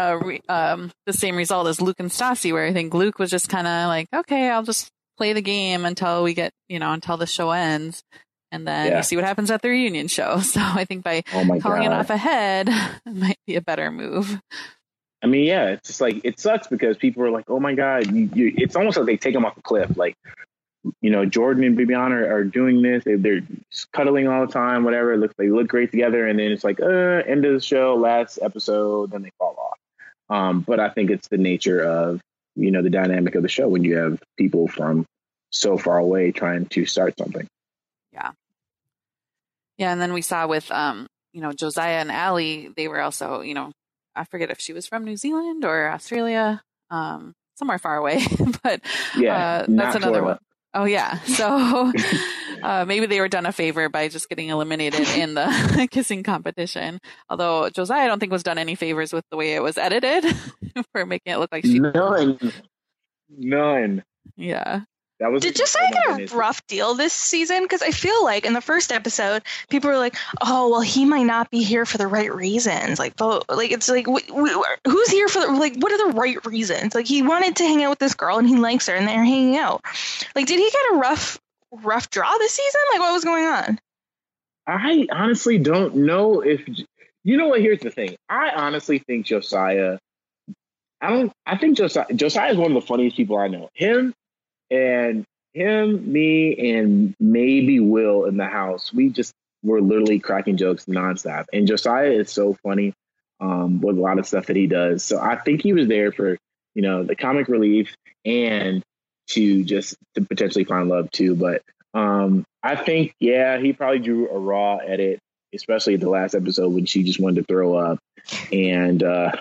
same result as Luke and Stassi, where I think Luke was just kind of like, okay, I'll just play the game until we get, until the show ends. And then you see what happens at the reunion show. So I think by calling it off ahead, it might be a better move. I mean, yeah, it's just like, it sucks because people are like, oh my God, it's almost like they take them off a cliff. Like, Jordan and Bibiana are doing this. They're cuddling all the time, whatever. They look great together. And then it's like, end of the show, last episode, then they fall off. But I think it's the nature of, the dynamic of the show when you have people from so far away trying to start something. Yeah. Yeah. And then we saw with, Josiah and Allie, they were also, I forget if she was from New Zealand or Australia, somewhere far away, but that's another one. Oh, yeah. So maybe they were done a favor by just getting eliminated in the kissing competition. Although Josiah, I don't think was done any favors with the way it was edited for making it look like she. None. Yeah. Did Josiah get a rough deal this season? Because I feel like in the first episode, people were like, "Oh, well, he might not be here for the right reasons." Like, it's like, who's here for what are the right reasons? Like, he wanted to hang out with this girl and he likes her, and they're hanging out. Like, did he get a rough draw this season? Like, what was going on? I honestly don't know if what. Here's the thing. I honestly think Josiah. I think Josiah is one of the funniest people I know. Me, and maybe Will in the house. We just were literally cracking jokes nonstop. And Josiah is so funny with a lot of stuff that he does. So I think he was there for, the comic relief and to potentially find love too. But I think, he probably drew a raw edit, especially at the last episode when she just wanted to throw up. And I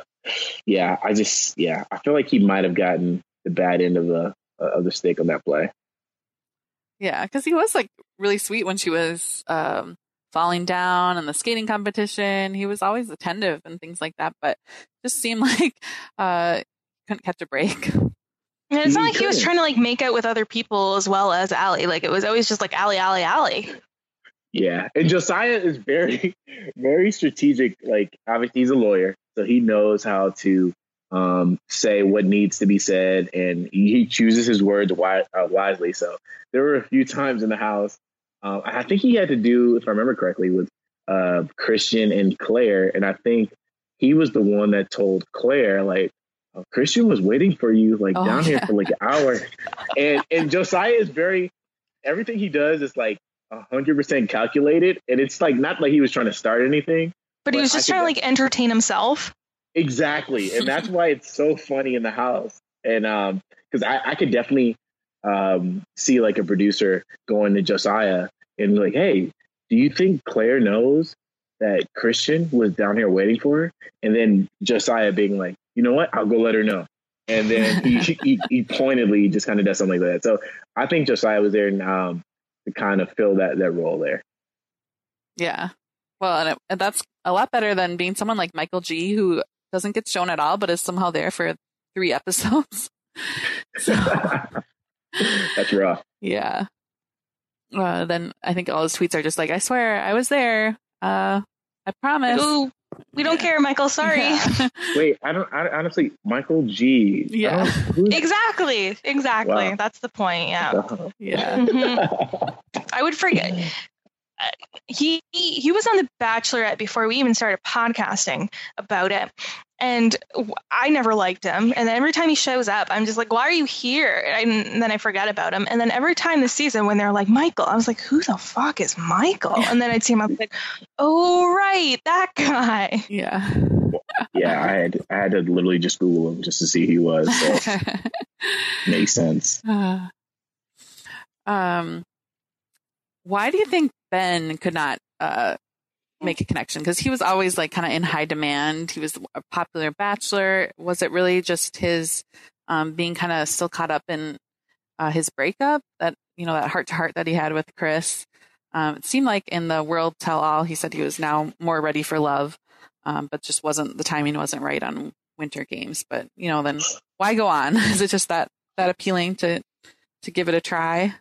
feel like he might have gotten the bad end of the stick on that play. Yeah, because he was like really sweet when she was falling down in the skating competition. He was always attentive and things like that, but just seemed like couldn't catch a break. And it's not like he was trying to like make out with other people as well as Allie. Like, it was always just like Allie. Yeah, and Josiah is very, very strategic. Like, obviously he's a lawyer, so he knows how to say what needs to be said, and he chooses his words wisely. So there were a few times in the house, I think he had to do, if I remember correctly, with Christian and Claire, and I think he was the one that told Claire, like, Christian was waiting for you, like, down here for like an hour. And Josiah is everything he does is like 100% calculated, and it's like not like he was trying to start anything, but he was just trying to like entertain himself. Exactly. And that's why it's so funny in the house. And because I could definitely see like a producer going to Josiah and be like, hey, do you think Claire knows that Christian was down here waiting for her? And then Josiah being like, you know what? I'll go let her know. And then he pointedly just kind of does something like that. So I think Josiah was there to kind of fill that role there. Yeah. Well, and that's a lot better than being someone like Michael G, who doesn't get shown at all, but is somehow there for 3 episodes. So, that's rough. Yeah. Then I think all his tweets are just like, I swear I was there. I promise. Ooh, we don't care, Michael. Sorry. Yeah. Wait, I honestly, Michael G. Yeah. Exactly. Wow. That's the point. Yeah. Yeah. Mm-hmm. I would forget. He was on The Bachelorette before we even started podcasting about it. And I never liked him. And then every time he shows up, I'm just like, why are you here? And then I forget about him. And then every time this season when they're like, Michael, I was like, who the fuck is Michael? And then I'd see him, I was like, oh, right, that guy. Yeah. Yeah, I had to literally just Google him just to see who he was. So. Makes sense. Why do you think Ben could not make a connection? Because he was always like kind of in high demand. He was a popular bachelor. Was it really just his being kind of still caught up in his breakup, that, you know, that heart to heart that he had with Chris? It seemed like in the World Tell All, he said he was now more ready for love, but just the timing wasn't right on Winter Games. But, you know, then why go on? Is it just that appealing to give it a try?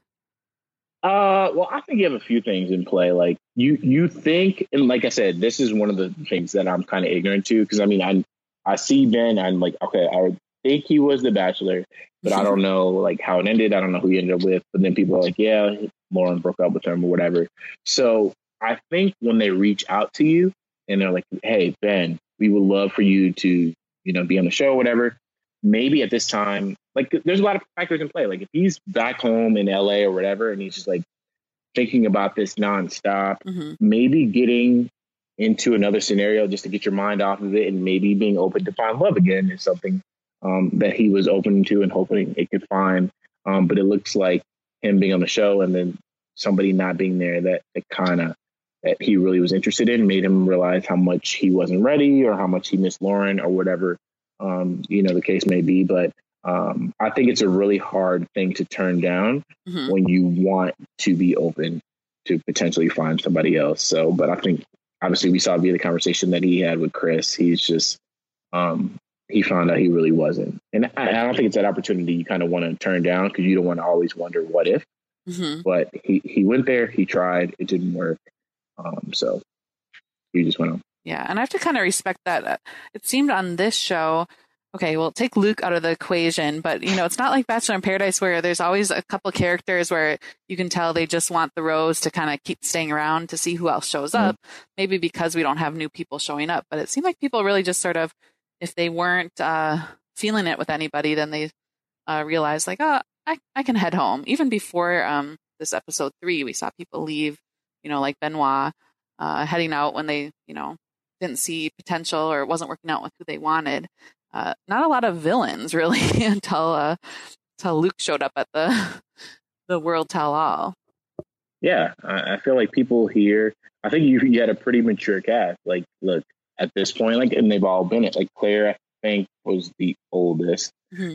Well, I think you have a few things in play. Like you think, and like I said, this is one of the things that I'm kind of ignorant to, because I mean, I see Ben, I'm like, okay, I would think he was the Bachelor, but I don't know like how it ended. I don't know who he ended up with. But then people are like, yeah, Lauren broke up with him or whatever. So I think when they reach out to you and they're like, hey, Ben, we would love for you to, you know, be on the show or whatever. Maybe at this time, like there's a lot of factors in play. Like if he's back home in LA or whatever, and he's just like thinking about this nonstop, maybe getting into another scenario just to get your mind off of it, and maybe being open to find love again is something that he was open to and hoping it could find. But it looks like him being on the show and then somebody not being there that he really was interested in made him realize how much he wasn't ready or how much he missed Lauren or whatever. You know, the case may be, but I think it's a really hard thing to turn down when you want to be open to potentially find somebody else. So, but I think obviously we saw via the conversation that he had with Chris, he's just, he found out he really wasn't. And I don't think it's that opportunity you kind of want to turn down, because you don't want to always wonder what if, but he went there, he tried, it didn't work. So he just went on. Yeah, and I have to kind of respect that. It seemed on this show, okay, well, take Luke out of the equation, but, you know, it's not like Bachelor in Paradise where there's always a couple characters where you can tell they just want the rose to kind of keep staying around to see who else shows up, maybe because we don't have new people showing up. But it seemed like people really just sort of, if they weren't feeling it with anybody, then they realized like, oh, I can head home. Even before this episode 3, we saw people leave, you know, like Benoit heading out when they, you know, didn't see potential or it wasn't working out with who they wanted. Not a lot of villains really until Luke showed up at the World Tell All. Yeah, I feel like people here, I think you had a pretty mature cast. Like, look, at this point, like, and they've all been it. Like Claire, I think, was the oldest,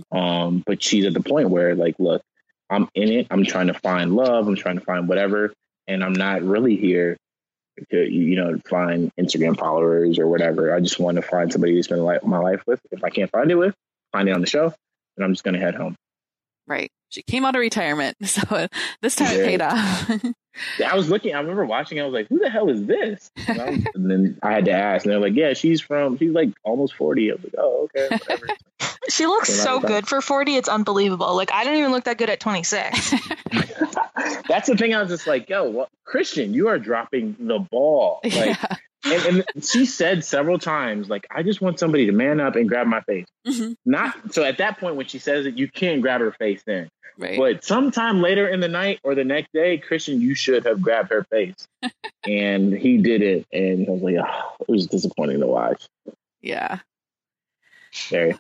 but she's at the point where, like, look, I'm in it. I'm trying to find love. I'm trying to find whatever, and I'm not really here to, you know, find Instagram followers or whatever. I just want to find somebody to spend my life with. If I can't find it on the show, then I'm just going to head home. Right. She came out of retirement, so this time it paid off. Yeah, I remember watching, I was like, who the hell is this? And then I had to ask, and they're like, yeah, she's like almost 40. I was like, oh, okay, whatever. She looks so good for 40. It's unbelievable. Like, I don't even look that good at 26. That's the thing. I was just like, yo, Christian, you are dropping the ball. Like, and she said several times, like, I just want somebody to man up and grab my face. So at that point, when she says it, you can't grab her face then. Right. But sometime later in the night or the next day, Christian, you should have grabbed her face. And he did it. And I was like, oh, it was disappointing to watch. Yeah. Very.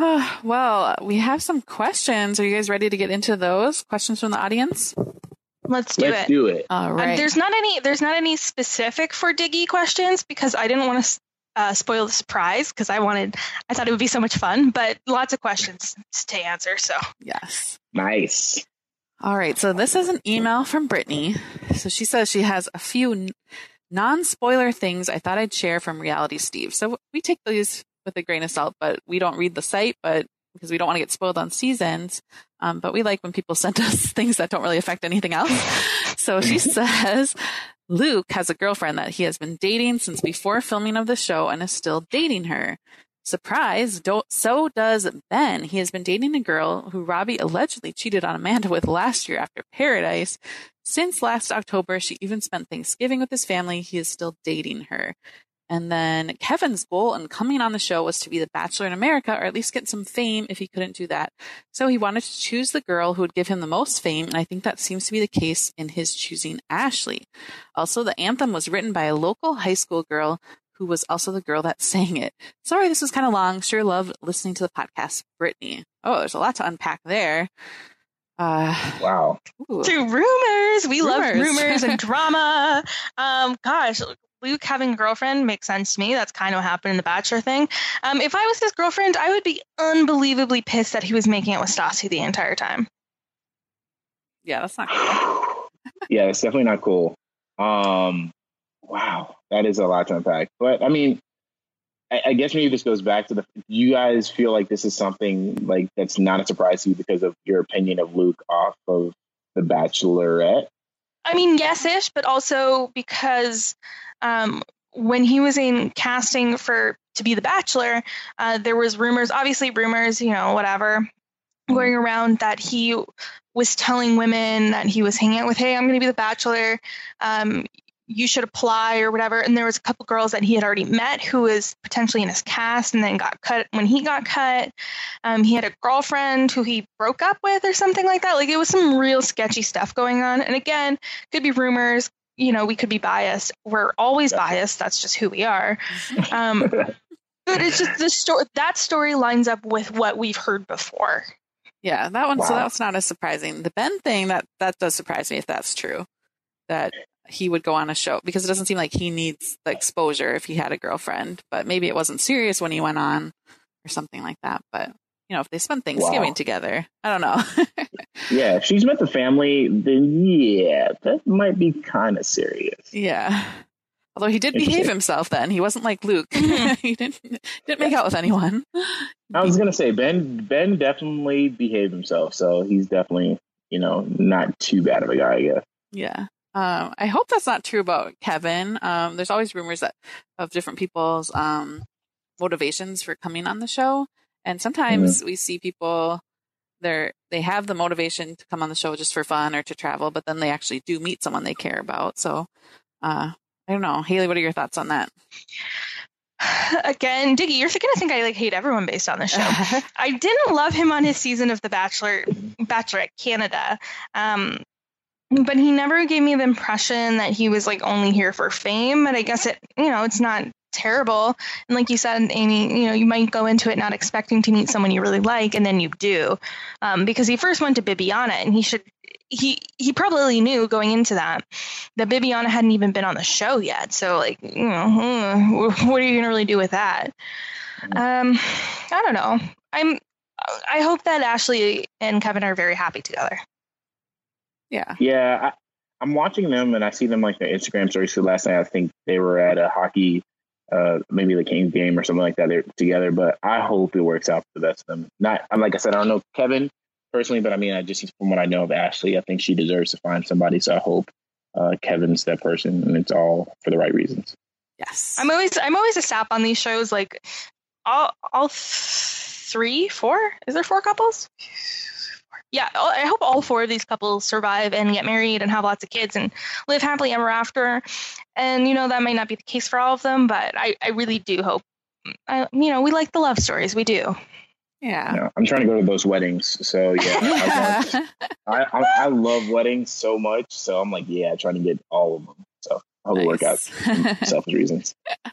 Well, we have some questions. Are you guys ready to get into those questions from the audience? Let's do it. All right. There's not any specific for Diggy questions because I didn't want to spoil the surprise because I thought it would be so much fun, but lots of questions to answer. So yes. Nice. All right. So this is an email from Brittany. So she says she has a few non-spoiler things I thought I'd share from Reality Steve. So we take these with a grain of salt, but we don't read the site, but because we don't want to get spoiled on seasons. But we like when people send us things that don't really affect anything else. So she says, Luke has a girlfriend that he has been dating since before filming of the show and is still dating her. Surprise, so does Ben. He has been dating a girl who Robbie allegedly cheated on Amanda with last year after Paradise. Since last October, she even spent Thanksgiving with his family. He is still dating her. And then Kevin's goal in coming on the show was to be the Bachelor in America, or at least get some fame if he couldn't do that. So he wanted to choose the girl who would give him the most fame, and I think that seems to be the case in his choosing Ashley. Also, the anthem was written by a local high school girl who was also the girl that sang it. Sorry, this was kind of long. Sure loved listening to the podcast, Brittany. Oh, there's a lot to unpack there. Wow. To rumors. We love rumors and drama. Gosh, Luke having a girlfriend makes sense to me. That's kind of what happened in the Bachelor thing. If I was his girlfriend, I would be unbelievably pissed that he was making it with Stassi the entire time. Yeah, that's not cool. Yeah, it's definitely not cool. Wow, that is a lot to unpack. But I mean, I guess maybe this goes back to do you guys feel like this is something like that's not a surprise to you because of your opinion of Luke off of The Bachelorette? I mean, yes-ish, but also because when he was in casting to be The Bachelor, there was rumors, whatever, going around that he was telling women that he was hanging out with, hey, I'm going to be The Bachelor. You should apply or whatever. And there was a couple girls that he had already met who was potentially in his cast and then got cut when he got cut. He had a girlfriend who he broke up with or something like that. Like, it was some real sketchy stuff going on. And again, could be rumors. We could be biased. We're always biased. That's just who we are. But it's just that story lines up with what we've heard before. Yeah, that one. Wow. So that's not as surprising. The Ben thing, that does surprise me if that's true. That he would go on a show, because it doesn't seem like he needs the exposure if he had a girlfriend, but maybe it wasn't serious when he went on or something like that. But, if they spend Thanksgiving together, I don't know. Yeah, if she's met the family, then yeah, that might be kind of serious. Yeah. Although he did behave himself then. He wasn't like Luke. He didn't make out with anyone. I was going to say, Ben definitely behaved himself. So he's definitely, not too bad of a guy, I guess. Yeah. I hope that's not true about Kevin. There's always rumors of different people's motivations for coming on the show. And sometimes we see people, they have the motivation to come on the show just for fun or to travel, but then they actually do meet someone they care about. So I don't know. Haley, what are your thoughts on that? Again, Diggy, you're going to think I hate everyone based on the show. I didn't love him on his season of The Bachelorette Canada. But he never gave me the impression that he was only here for fame. But I guess it's not terrible. And like you said, Amy, you might go into it not expecting to meet someone you really like, and then you do. Because he first went to Bibiana, and he probably knew going into that Bibiana hadn't even been on the show yet. So what are you going to really do with that? I don't know. I hope that Ashley and Kevin are very happy together. Yeah. Yeah, I'm watching them, and I see them their Instagram stories. So last night, I think they were at a hockey, maybe the Kings game or something like that. They're together, but I hope it works out for the best of them. Not, like I said, I don't know Kevin personally, but I mean, from what I know of Ashley, I think she deserves to find somebody. So I hope Kevin's that person, and it's all for the right reasons. Yes. I'm always a sap on these shows. All 3, 4? Is there 4 couples? Yeah, I hope all 4 of these couples survive and get married and have lots of kids and live happily ever after. And, that might not be the case for all of them, but I really do hope, we like the love stories. We do. Yeah. I'm trying to go to those weddings. So, yeah. I love weddings so much. So I'm trying to get all of them. So I hope it work out for selfish reasons.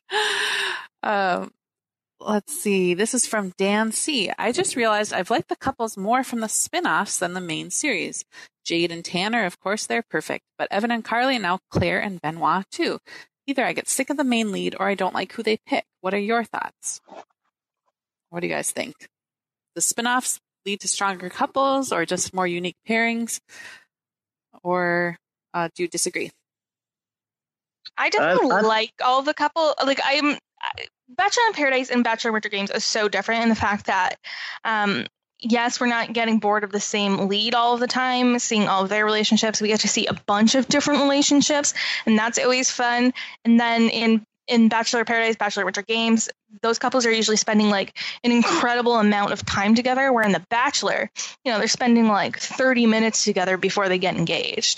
Let's see. This is from Dan C. I just realized I've liked the couples more from the spin-offs than the main series. Jade and Tanner, of course, they're perfect. But Evan and Carly, and now Claire and Benoit, too. Either I get sick of the main lead or I don't like who they pick. What are your thoughts? What do you guys think? The spin-offs lead to stronger couples or just more unique pairings? Or do you disagree? I definitely like all the couple. Like Bachelor in Paradise and Bachelor Winter Games are so different in the fact that, yes, we're not getting bored of the same lead all of the time, seeing all of their relationships. We get to see a bunch of different relationships, and that's always fun. And then in Bachelor in Paradise, Bachelor Winter Games, those couples are usually spending like an incredible amount of time together, where in The Bachelor, they're spending like 30 minutes together before they get engaged.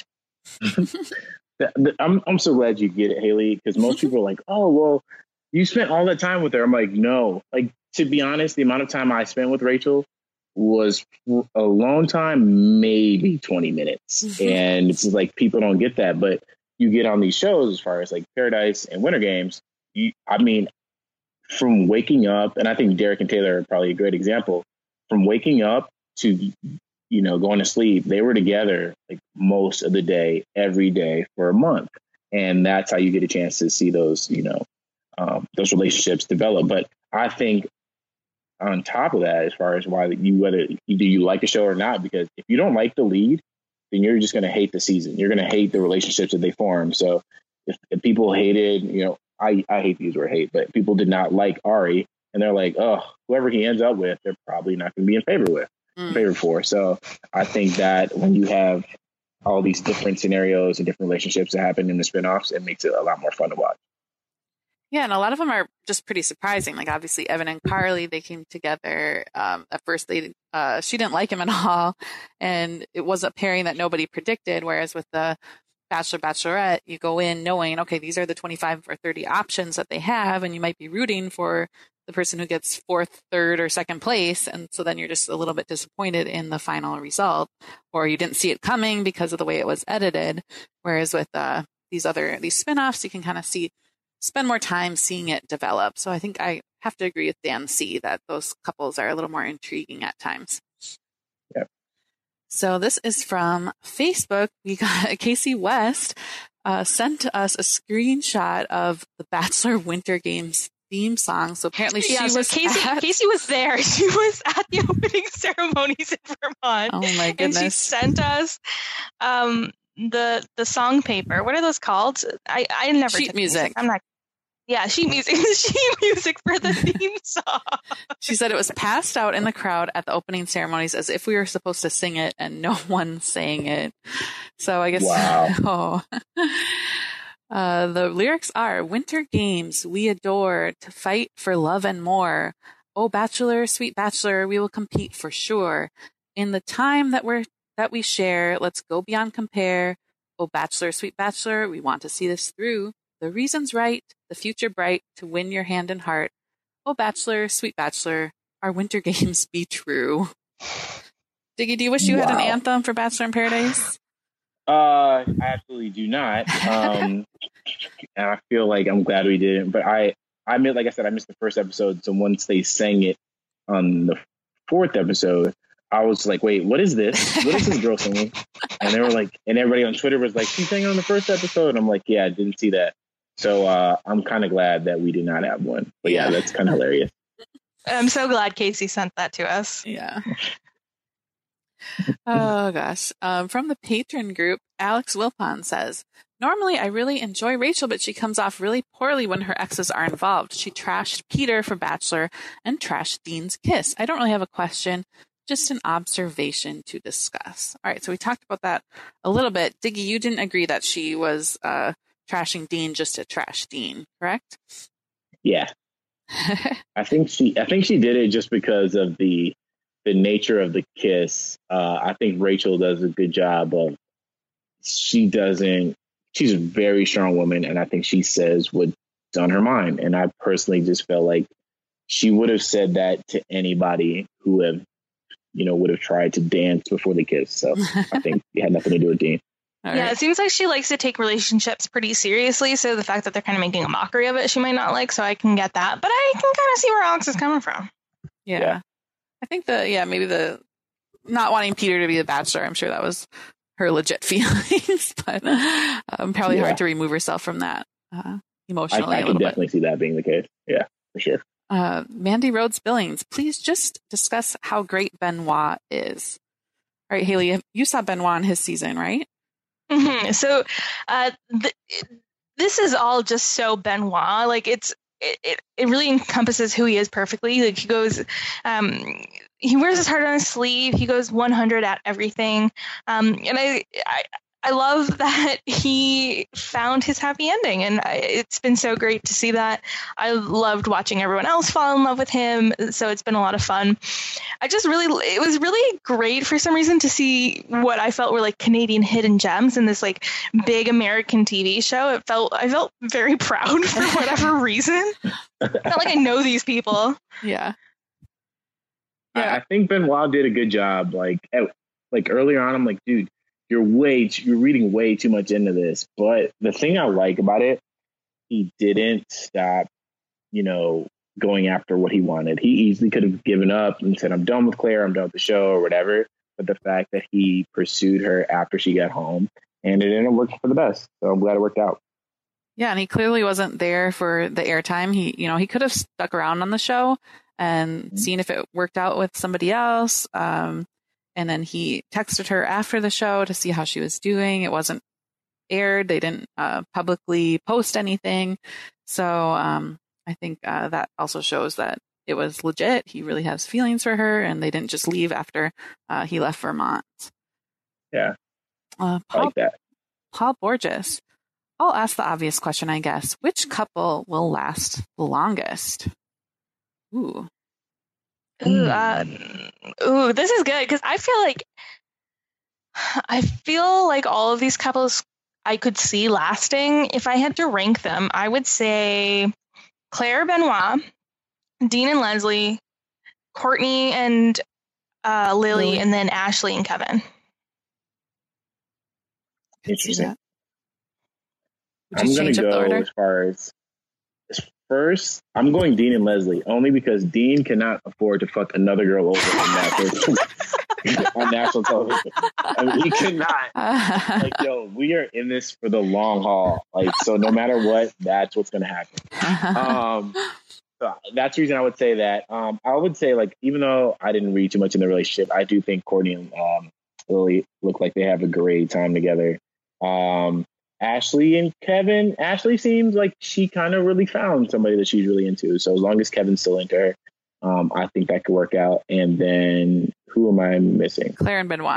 I'm so glad you get it, Haley, because most people are like, oh, well, you spent all that time with her. I'm like, no. Like, to be honest, the amount of time I spent with Rachel was a long time, maybe 20 minutes. And it's just like people don't get that. But you get on these shows, as far as like Paradise and Winter Games, from waking up, and I think Derek and Taylor are probably a great example, from waking up to going to sleep, they were together like most of the day, every day for a month. And that's how you get a chance to see those, those relationships develop. But I think on top of that, as far as whether you like a show or not, because if you don't like the lead, then you're just going to hate the season. You're going to hate the relationships that they form. So if people hated, I hate to use the word hate, but people did not like Ari, and they're like, oh, whoever he ends up with, they're probably not going to be in favor for. So I think that when you have all these different scenarios and different relationships that happen in the spinoffs, it makes it a lot more fun to watch. Yeah, and a lot of them are just pretty surprising. Like obviously Evan and Carly, they came together. At first, she didn't like him at all, and it was a pairing that nobody predicted. Whereas with the Bachelor, Bachelorette, you go in knowing, okay, these are the 25 or 30 options that they have, and you might be rooting for the person who gets fourth, third, or second place. And so then you're just a little bit disappointed in the final result, or you didn't see it coming because of the way it was edited. Whereas with these spinoffs, you can kind of spend more time seeing it develop. So I think I have to agree with Dan C that those couples are a little more intriguing at times. Yep. So this is from Facebook. We got Casey West sent us a screenshot of the Bachelor Winter Games theme song. So apparently Casey was there. She was at the opening ceremonies in Vermont. Oh my goodness. And she sent us the song paper. What are those called? I never sheet music. I'm not. Yeah, sheet music. Sheet music for the theme song. She said it was passed out in the crowd at the opening ceremonies as if we were supposed to sing it, and no one sang it. So I guess. Wow. The lyrics are: Winter Games we adore, to fight for love and more. Oh, Bachelor, sweet Bachelor, we will compete for sure. In the time that we share, let's go beyond compare. Oh, Bachelor, sweet Bachelor, we want to see this through. The reason's right, the future bright, to win your hand and heart. Oh, Bachelor, sweet Bachelor, our Winter Games be true. Diggy, do you wish you had an anthem for Bachelor in Paradise? I absolutely do not. And I feel like I'm glad we didn't. But I admit, like I said, I missed the first episode. So once they sang it on the fourth episode, I was like, wait, what is this? What is this girl singing? And they were like, and everybody on Twitter was like, she sang it on the first episode. And I'm like, yeah, I didn't see that. So I'm kind of glad that we did not have one. But yeah, that's kind of hilarious. I'm so glad Casey sent that to us. Yeah. Oh, gosh. From the patron group, Alex Wilpon says, normally I really enjoy Rachel, but she comes off really poorly when her exes are involved. She trashed Peter for Bachelor and trashed Dean's kiss. I don't really have a question, just an observation to discuss. All right, so we talked about that a little bit. Diggy, you didn't agree that she was trashing Dean just to trash Dean, correct? Yeah. I think she did it just because of the nature of the kiss. I think Rachel does a good job of, she's a very strong woman, and I think she says what's on her mind. And I personally just felt like she would have said that to anybody who would have tried to dance before the kiss. So I think it had nothing to do with Dean. Yeah, it seems like she likes to take relationships pretty seriously. So the fact that they're kind of making a mockery of it, she might not like. So I can get that. But I can kind of see where Alex is coming from. Yeah. I think maybe the not wanting Peter to be the Bachelor, I'm sure that was her legit feelings, but probably hard to remove herself from that emotionally. I can definitely see that being the case. Yeah, for sure. Mandy Rhodes Billings, please just discuss how great Benoit is. All right, Haley, you saw Benoit in his season, right? Mm-hmm. So this is all just so Benoit. Like it really encompasses who he is perfectly. Like he goes, he wears his heart on his sleeve. He goes 100 at everything. And I love that he found his happy ending, and it's been so great to see that. I loved watching everyone else fall in love with him, so it's been a lot of fun. It was really great for some reason to see what I felt were like Canadian hidden gems in this like big American TV show. I felt very proud for whatever reason. I felt like I know these people. Yeah. I think Benoit did a good job. Like earlier on, I'm like, dude, you're reading way too much into this. But the thing I like about it, he didn't stop, going after what he wanted. He easily could have given up and said, I'm done with Claire, I'm done with the show or whatever. But the fact that he pursued her after she got home, and it ended up working for the best. So I'm glad it worked out. Yeah, and he clearly wasn't there for the airtime. He could have stuck around on the show and seen if it worked out with somebody else. And then he texted her after the show to see how she was doing. It wasn't aired. They didn't publicly post anything. So I think that also shows that it was legit. He really has feelings for her, and they didn't just leave after he left Vermont. Yeah. I like that. Paul Borges. I'll ask the obvious question, I guess. Which couple will last the longest? Ooh. Ooh, this is good because I feel like all of these couples I could see lasting. If I had to rank them, I would say Claire Benoit, Dean and Leslie, Courtney and Lily, and then Ashley and Kevin. Interesting. I'm going to go as far as first. I'm going Dean and Leslie only because Dean cannot afford to fuck another girl over on national television. I mean, he cannot. We are in this for the long haul. So no matter what, that's what's going to happen. So that's the reason I would say that. I would say even though I didn't read too much in the relationship, I do think Courtney and Lily look like they have a great time together. Ashley and Kevin. Ashley seems like she kind of really found somebody that she's really into. So as long as Kevin's still into her, I think that could work out. And then who am I missing? Claire and Benoit.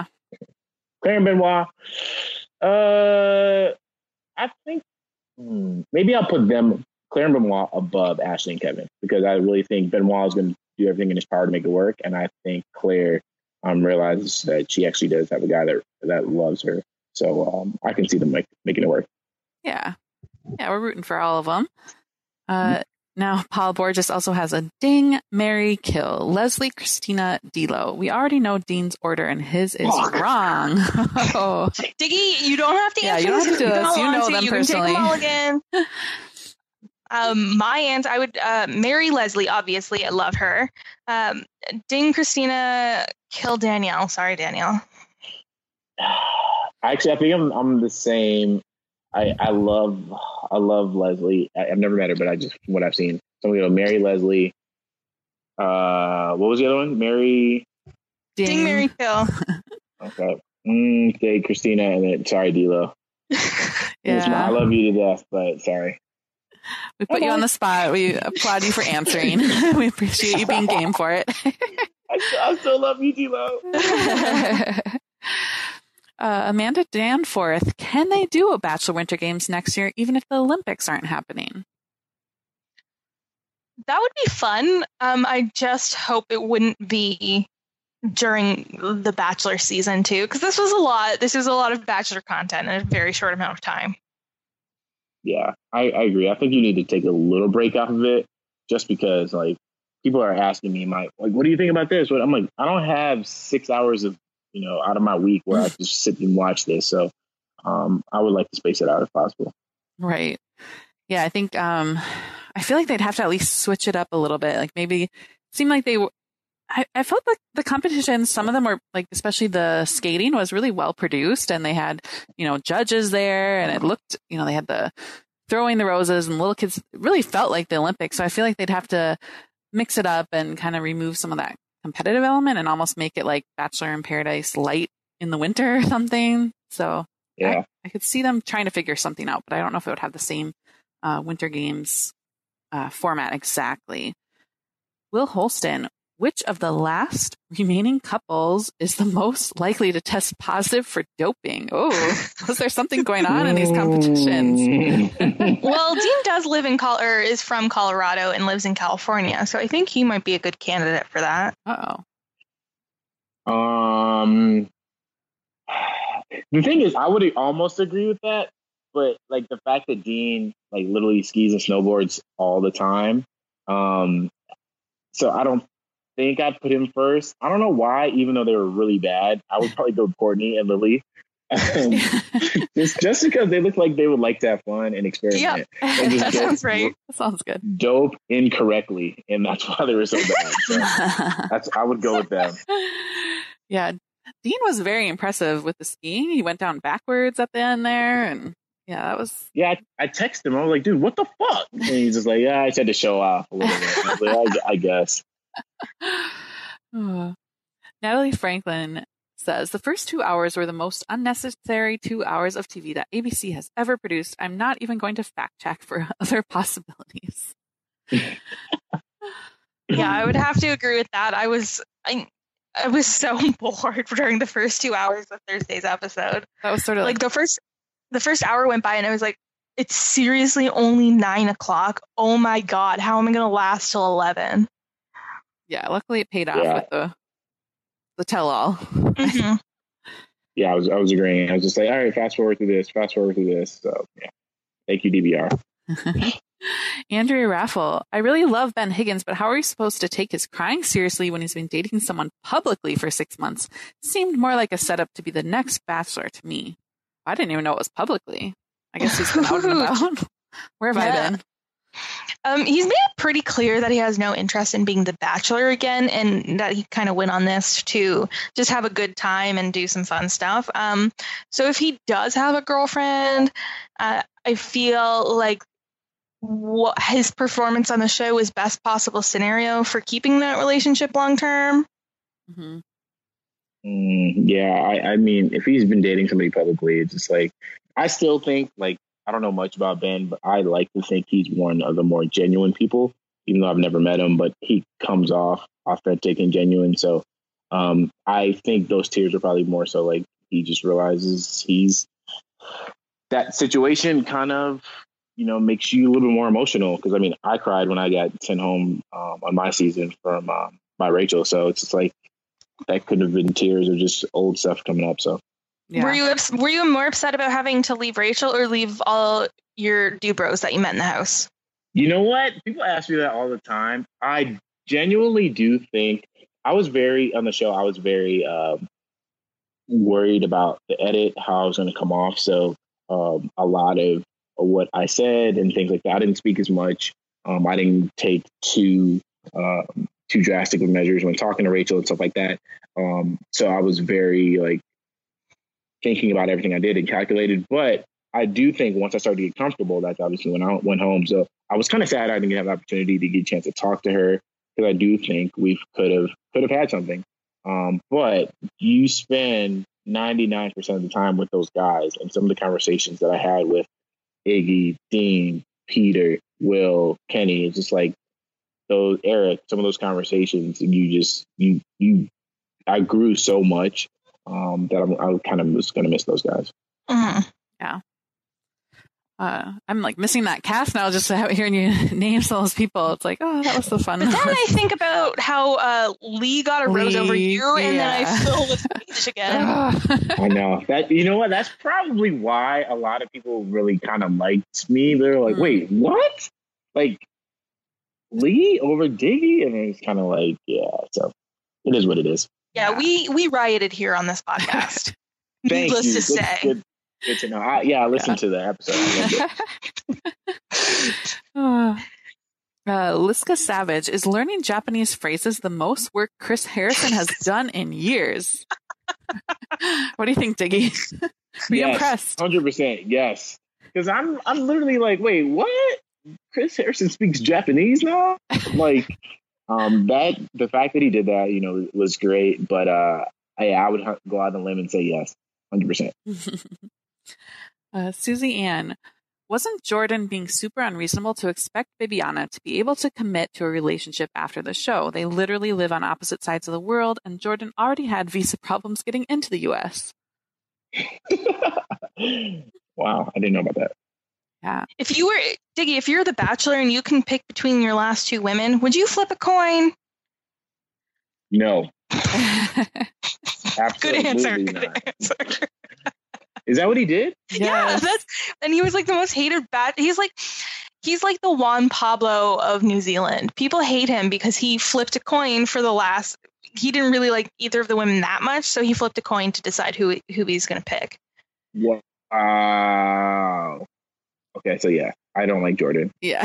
I think maybe I'll put Claire and Benoit above Ashley and Kevin because I really think Benoit is going to do everything in his power to make it work. And I think Claire realizes that she actually does have a guy that loves her. So I can see them making it work. Yeah, we're rooting for all of them. Now, Paul Borges also has a ding, marry, kill. Leslie, Christina, D'Lo. We already know Dean's order, and his is wrong. Diggy, you don't have to answer. Yeah, you don't have to do this. You know them you personally. Can take them all again. My answer, I would marry Leslie. Obviously, I love her. Ding Christina, kill Danielle. Sorry, Danielle. Actually, I think I'm the same. I love Leslie. I've never met her, but from what I've seen. So I'm going to marry Leslie. What was the other one? Marry. Ding, marry, kill. Okay. Okay, Christina, and then sorry, D'Lo. Yeah. I love you to death, but sorry. We put you on the spot. We applaud you for answering. We appreciate you being game for it. I still love you, D'Lo. Amanda Danforth, can they do a Bachelor Winter Games next year, even if the Olympics aren't happening? That would be fun. I just hope it wouldn't be during the Bachelor season too, because this was a lot. This is a lot of Bachelor content in a very short amount of time. Yeah, I agree. I think you need to take a little break off of it, just because people are asking me, what do you think about this? But I'm like, I don't have 6 hours of out of my week where I just sit and watch this. So I would like to space it out if possible. Right. Yeah, I think I feel like they'd have to at least switch it up a little bit. Maybe it seemed like I felt like the competition, some of them were especially the skating was really well produced, and they had, judges there, and it looked, they had the throwing the roses and little kids. It really felt like the Olympics. So I feel like they'd have to mix it up and kind of remove some of that competitive element and almost make it like Bachelor in Paradise light in the winter or something. So Yeah. I could see them trying to figure something out, but I don't know if it would have the same Winter Games format exactly. Will Holston, which of the last remaining couples is the most likely to test positive for doping? Oh, was there something going on in these competitions? Well, Dean does live or is from Colorado and lives in California, so I think he might be a good candidate for that. Uh-oh. The thing is, I would almost agree with that, but like the fact that Dean like literally skis and snowboards all the time, so I don't think I'd put him first. I don't know why, even though they were really bad, I would probably go with Courtney and Lily. just because they look like they would like to have fun and experiment. Yeah, and that sounds right. That sounds good. Dope incorrectly, and that's why they were so bad. So I would go with them. Yeah, Dean was very impressive with the skiing. He went down backwards at the end there, and yeah, that was. Yeah, I texted him. I was like, "Dude, what the fuck?" And he's just like, "Yeah, I just had to show off a little bit." I was like, I guess. Natalie Franklin says the first 2 hours were the most unnecessary 2 hours of TV that ABC has ever produced. I'm not even going to fact check for other possibilities. Yeah, I would have to agree with that. I was so bored during the first 2 hours of Thursday's episode. That was sort of like the first hour went by and I was like, it's seriously only 9 o'clock. Oh my God, how am I going to last till 11? Yeah, luckily it paid off with the tell-all. Mm-hmm. Yeah, I was agreeing. I was just like, all right, fast forward through this. So yeah, thank you, DVR. Andrea Raffel, I really love Ben Higgins, but how are we supposed to take his crying seriously when he's been dating someone publicly for 6 months? Seemed more like a setup to be the next Bachelor to me. I didn't even know it was publicly. I guess he's been out and about. Where have I been? He's made it pretty clear that he has no interest in being the Bachelor again, and that he kind of went on this to just have a good time and do some fun stuff. So if he does have a girlfriend, I feel like his performance on the show is best possible scenario for keeping that relationship long term. Mm-hmm. Yeah, I mean, if he's been dating somebody publicly, it's just like, I still think, like, I don't know much about Ben, but I like to think he's one of the more genuine people, even though I've never met him, but he comes off authentic and genuine. So I think those tears are probably more so like he just realizes that situation kind of, makes you a little bit more emotional. Because, I mean, I cried when I got sent home on my season from by Rachel. So it's just like, that could have been tears or just old stuff coming up. So. Yeah. Were you more upset about having to leave Rachel or leave all your Dubros that you met in the house? You know what? People ask me that all the time. I genuinely do think I was very worried about the edit, how I was going to come off. So a lot of what I said and things like that, I didn't speak as much. I didn't take too drastic of measures when talking to Rachel and stuff like that. So I was very thinking about everything I did and calculated, but I do think once I started to get comfortable, that's obviously when I went home. So I was kind of sad I didn't have the opportunity to get a chance to talk to her, because I do think we could have had something. But you spend 99% of the time with those guys, and some of the conversations that I had with Iggy, Dean, Peter, Will, Kenny, it's just like Eric, some of those conversations, I grew so much. That I kind of was going to miss those guys. Mm-hmm. Yeah. I'm like missing that cast now, just hearing you name some of those people. It's like, oh, that was so fun. But then I think about how Lee got a rose over you, and then I fill with Paige again. I know that. You know what? That's probably why a lot of people really kind of liked me. They're like, wait, what? Like Lee over Diggy? And it's kind of like, yeah. So it is what it is. Yeah, we rioted here on this podcast. Needless to say. Good to know. I listened to the episode. Liska Savage, is learning Japanese phrases the most work Chris Harrison has done in years? What do you think, Diggy? Be impressed. 100%. Yes. Because I'm literally like, wait, what? Chris Harrison speaks Japanese now? Like, the fact that he did that, was great. But I would go out on a limb and say yes, 100%. Susie Ann, wasn't Jordan being super unreasonable to expect Bibiana to be able to commit to a relationship after the show? They literally live on opposite sides of the world, and Jordan already had visa problems getting into the U.S. Wow, I didn't know about that. Yeah. If you were, Diggy, if you're the Bachelor and you can pick between your last two women, would you flip a coin? No. Good answer. Absolutely Good not. answer. Is that what he did? Yeah, and he was like the most hated he's like the Juan Pablo of New Zealand. People hate him because he flipped a coin for the last. He didn't really like either of the women that much, so he flipped a coin to decide who he's going to pick. Wow. Okay, so yeah, I don't like Jordan. Yeah.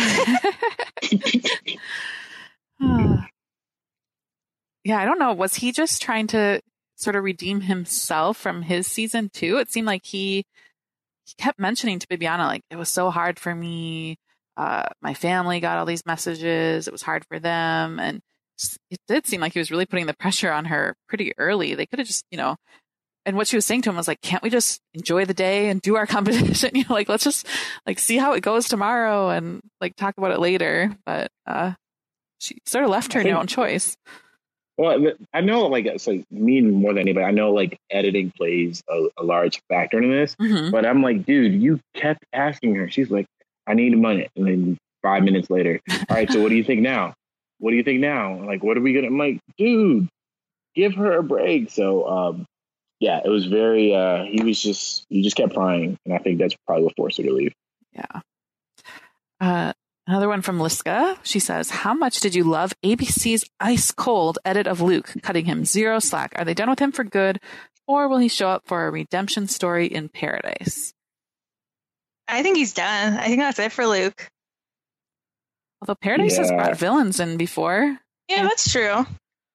Yeah, I don't know. Was he just trying to sort of redeem himself from his season 2? It seemed like he kept mentioning to Bibiana, like, it was so hard for me. My family got all these messages. It was hard for them. And it did seem like he was really putting the pressure on her pretty early. They could have just, and what she was saying to him was like, can't we just enjoy the day and do our competition? Like, let's just like see how it goes tomorrow and like talk about it later. But she sort of left her no own choice. Well, I know, like, so me more than anybody, I know, like, editing plays a large factor in this. Mm-hmm. But I'm like, dude, you kept asking her. She's like, I need money. And then 5 minutes later, all right, so what do you think now? What do you think now? Like, what are we going to, I'm like, dude, give her a break. So, yeah, it was very, he just kept prying. And I think that's probably what forced her to leave. Yeah. Another one from Liska. She says, how much did you love ABC's ice cold edit of Luke, cutting him zero slack? Are they done with him for good, or will he show up for a redemption story in paradise? I think he's done. I think that's it for Luke. Although Paradise has brought villains in before. Yeah, that's true.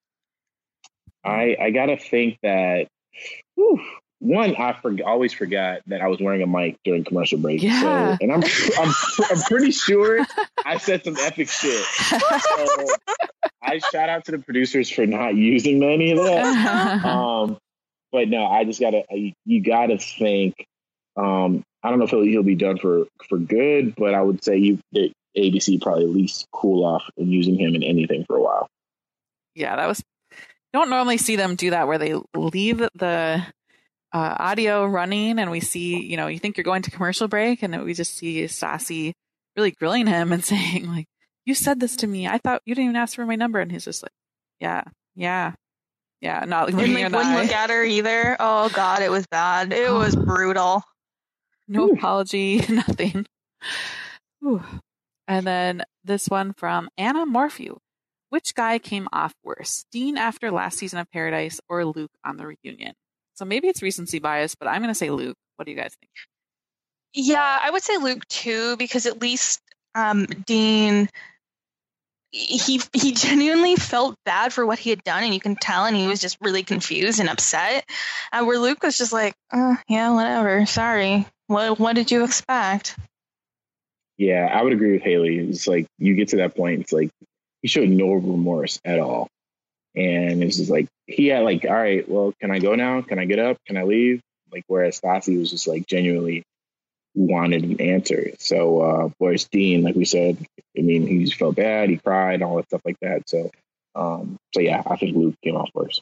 I gotta think that, one, I always forgot that I was wearing a mic during commercial break. Yeah. So, and I'm pretty sure I said some epic shit. So I shout out to the producers for not using any of that. But no, I just you gotta think. I don't know if he'll be done for good, but I would say that ABC probably at least cool off in using him in anything for a while. Yeah, don't normally see them do that where they leave the audio running and we see, you think you're going to commercial break and we just see Stassi really grilling him and saying like, you said this to me. I thought you didn't even ask for my number. And he's just like, yeah. Not looking wouldn't look at her either. Oh God, it was bad. It was brutal. No apology, nothing. Ooh. And then this one from Anna Morphew. Which guy came off worse, Dean after last season of Paradise or Luke on the reunion? So maybe it's recency bias, but I'm going to say Luke. What do you guys think? Yeah, I would say Luke too, because at least Dean, he genuinely felt bad for what he had done, and you can tell, and he was just really confused and upset. Where Luke was just like, yeah, whatever, sorry. What did you expect? Yeah, I would agree with Haley. It's like you get to that point, it's like he showed no remorse at all. And it's just like, he had like, all right, well, can I go now? Can I get up? Can I leave? Like, whereas Stassi was just like genuinely wanted an answer. So, whereas Dean, like we said, I mean, he just felt bad. He cried, all that stuff like that. So yeah, I think Luke came off first.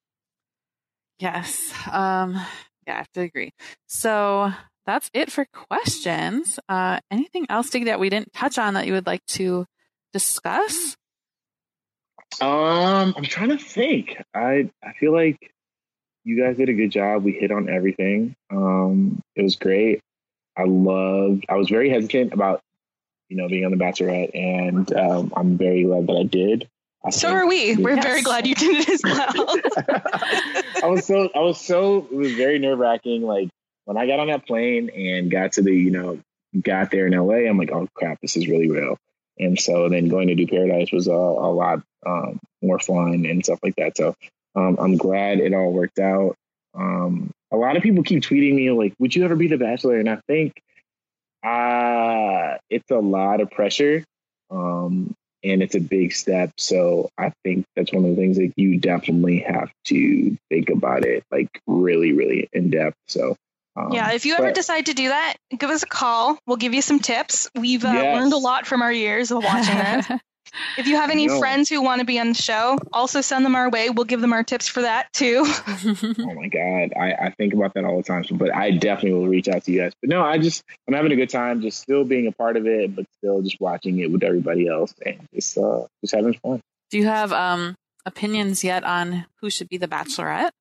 Yes. Yeah, I have to agree. So that's it for questions. Anything else, Diggy, that we didn't touch on that you would like to discuss? I'm trying to think. I feel like you guys did a good job. We hit on everything. It was great. I was very hesitant about, being on The Bachelorette, and I'm very glad that I did. So are we. We're very glad you did it as well. It was very nerve wracking. Like when I got on that plane and got to got there in LA, I'm like, oh crap, this is really real. And so then going to do Paradise was a lot more fun and stuff like that. So I'm glad it all worked out. A lot of people keep tweeting me like, would you ever be The Bachelor? And I think it's a lot of pressure and it's a big step. So I think that's one of the things that you definitely have to think about it like really, really in depth. So Yeah, if you ever decide to do that, give us a call. We'll give you some tips. We've learned a lot from our years of watching this. If you have any friends who want to be on the show, also send them our way. We'll give them our tips for that too. Oh my God. I think about that all the time. But I definitely will reach out to you guys. But no, I'm having a good time, just still being a part of it, but still just watching it with everybody else and just having fun. Do you have opinions yet on who should be the Bachelorette?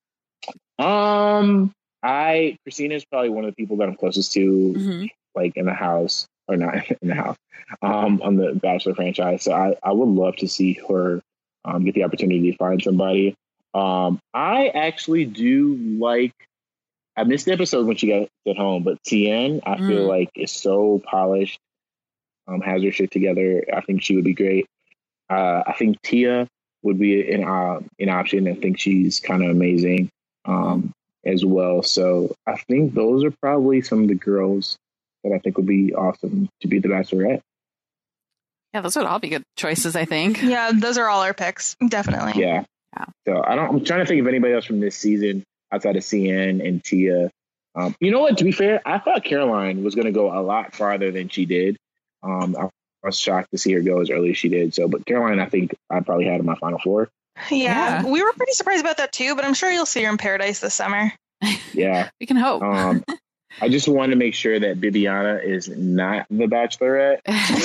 Christina is probably one of the people that I'm closest to, like in the house, or not in the house, on the Bachelor franchise. So I would love to see her get the opportunity to find somebody. I actually do like, I missed the episode when she got at home, but Tien, I feel like is so polished, has her shit together. I think she would be great. I think Tia would be an option. I think she's kind of amazing as well. So I think those are probably some of the girls that I think would be awesome to be the Bachelorette. Yeah, those would all be good choices, I think. Yeah, those are all our picks. Definitely. Yeah. So I'm trying to think of anybody else from this season outside of CN and Tia. You know what? To be fair, I thought Caroline was going to go a lot farther than she did. I was shocked to see her go as early as she did. So, but Caroline, I think I probably had in my final four. Yeah, we were pretty surprised about that too, but I'm sure you'll see her in Paradise this summer. Yeah. We can hope. I just wanted to make sure that Bibiana is not the Bachelorette.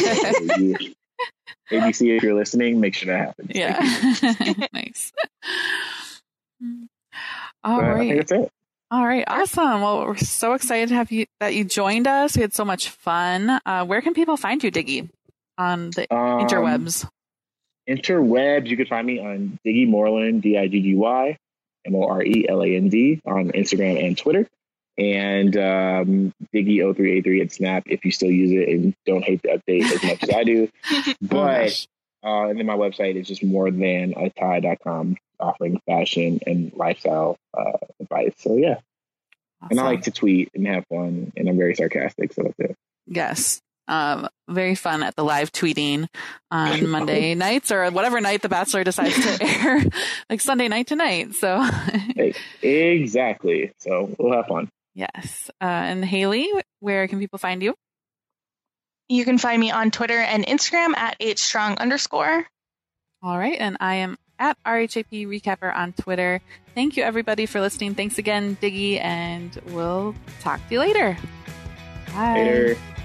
ABC, if you're listening, make sure that happens. Yeah. Nice. All right. I think that's it. All right. Awesome. Well, we're so excited to have that you joined us. We had so much fun. Where can people find you, Diggy, on the interwebs? Interwebs, you can find me on Diggy Moreland, Diggy Moreland on Instagram and Twitter, and Diggy0383 at Snap if you still use it and don't hate the update as much as I do. But and then my website is just morethanattie.com, offering fashion and lifestyle advice. So yeah. Awesome. And I like to tweet and have fun, and I'm very sarcastic, so that's it. Yes. Very fun at the live tweeting on Monday nights or whatever night The Bachelor decides to air, like Sunday night tonight. So exactly. So we'll have fun. Yes. And Haley, where can people find you? You can find me on Twitter and Instagram at @strong_. All right. And I am at RHAP Recapper on Twitter. Thank you, everybody, for listening. Thanks again, Diggy, and we'll talk to you later. Bye. Later.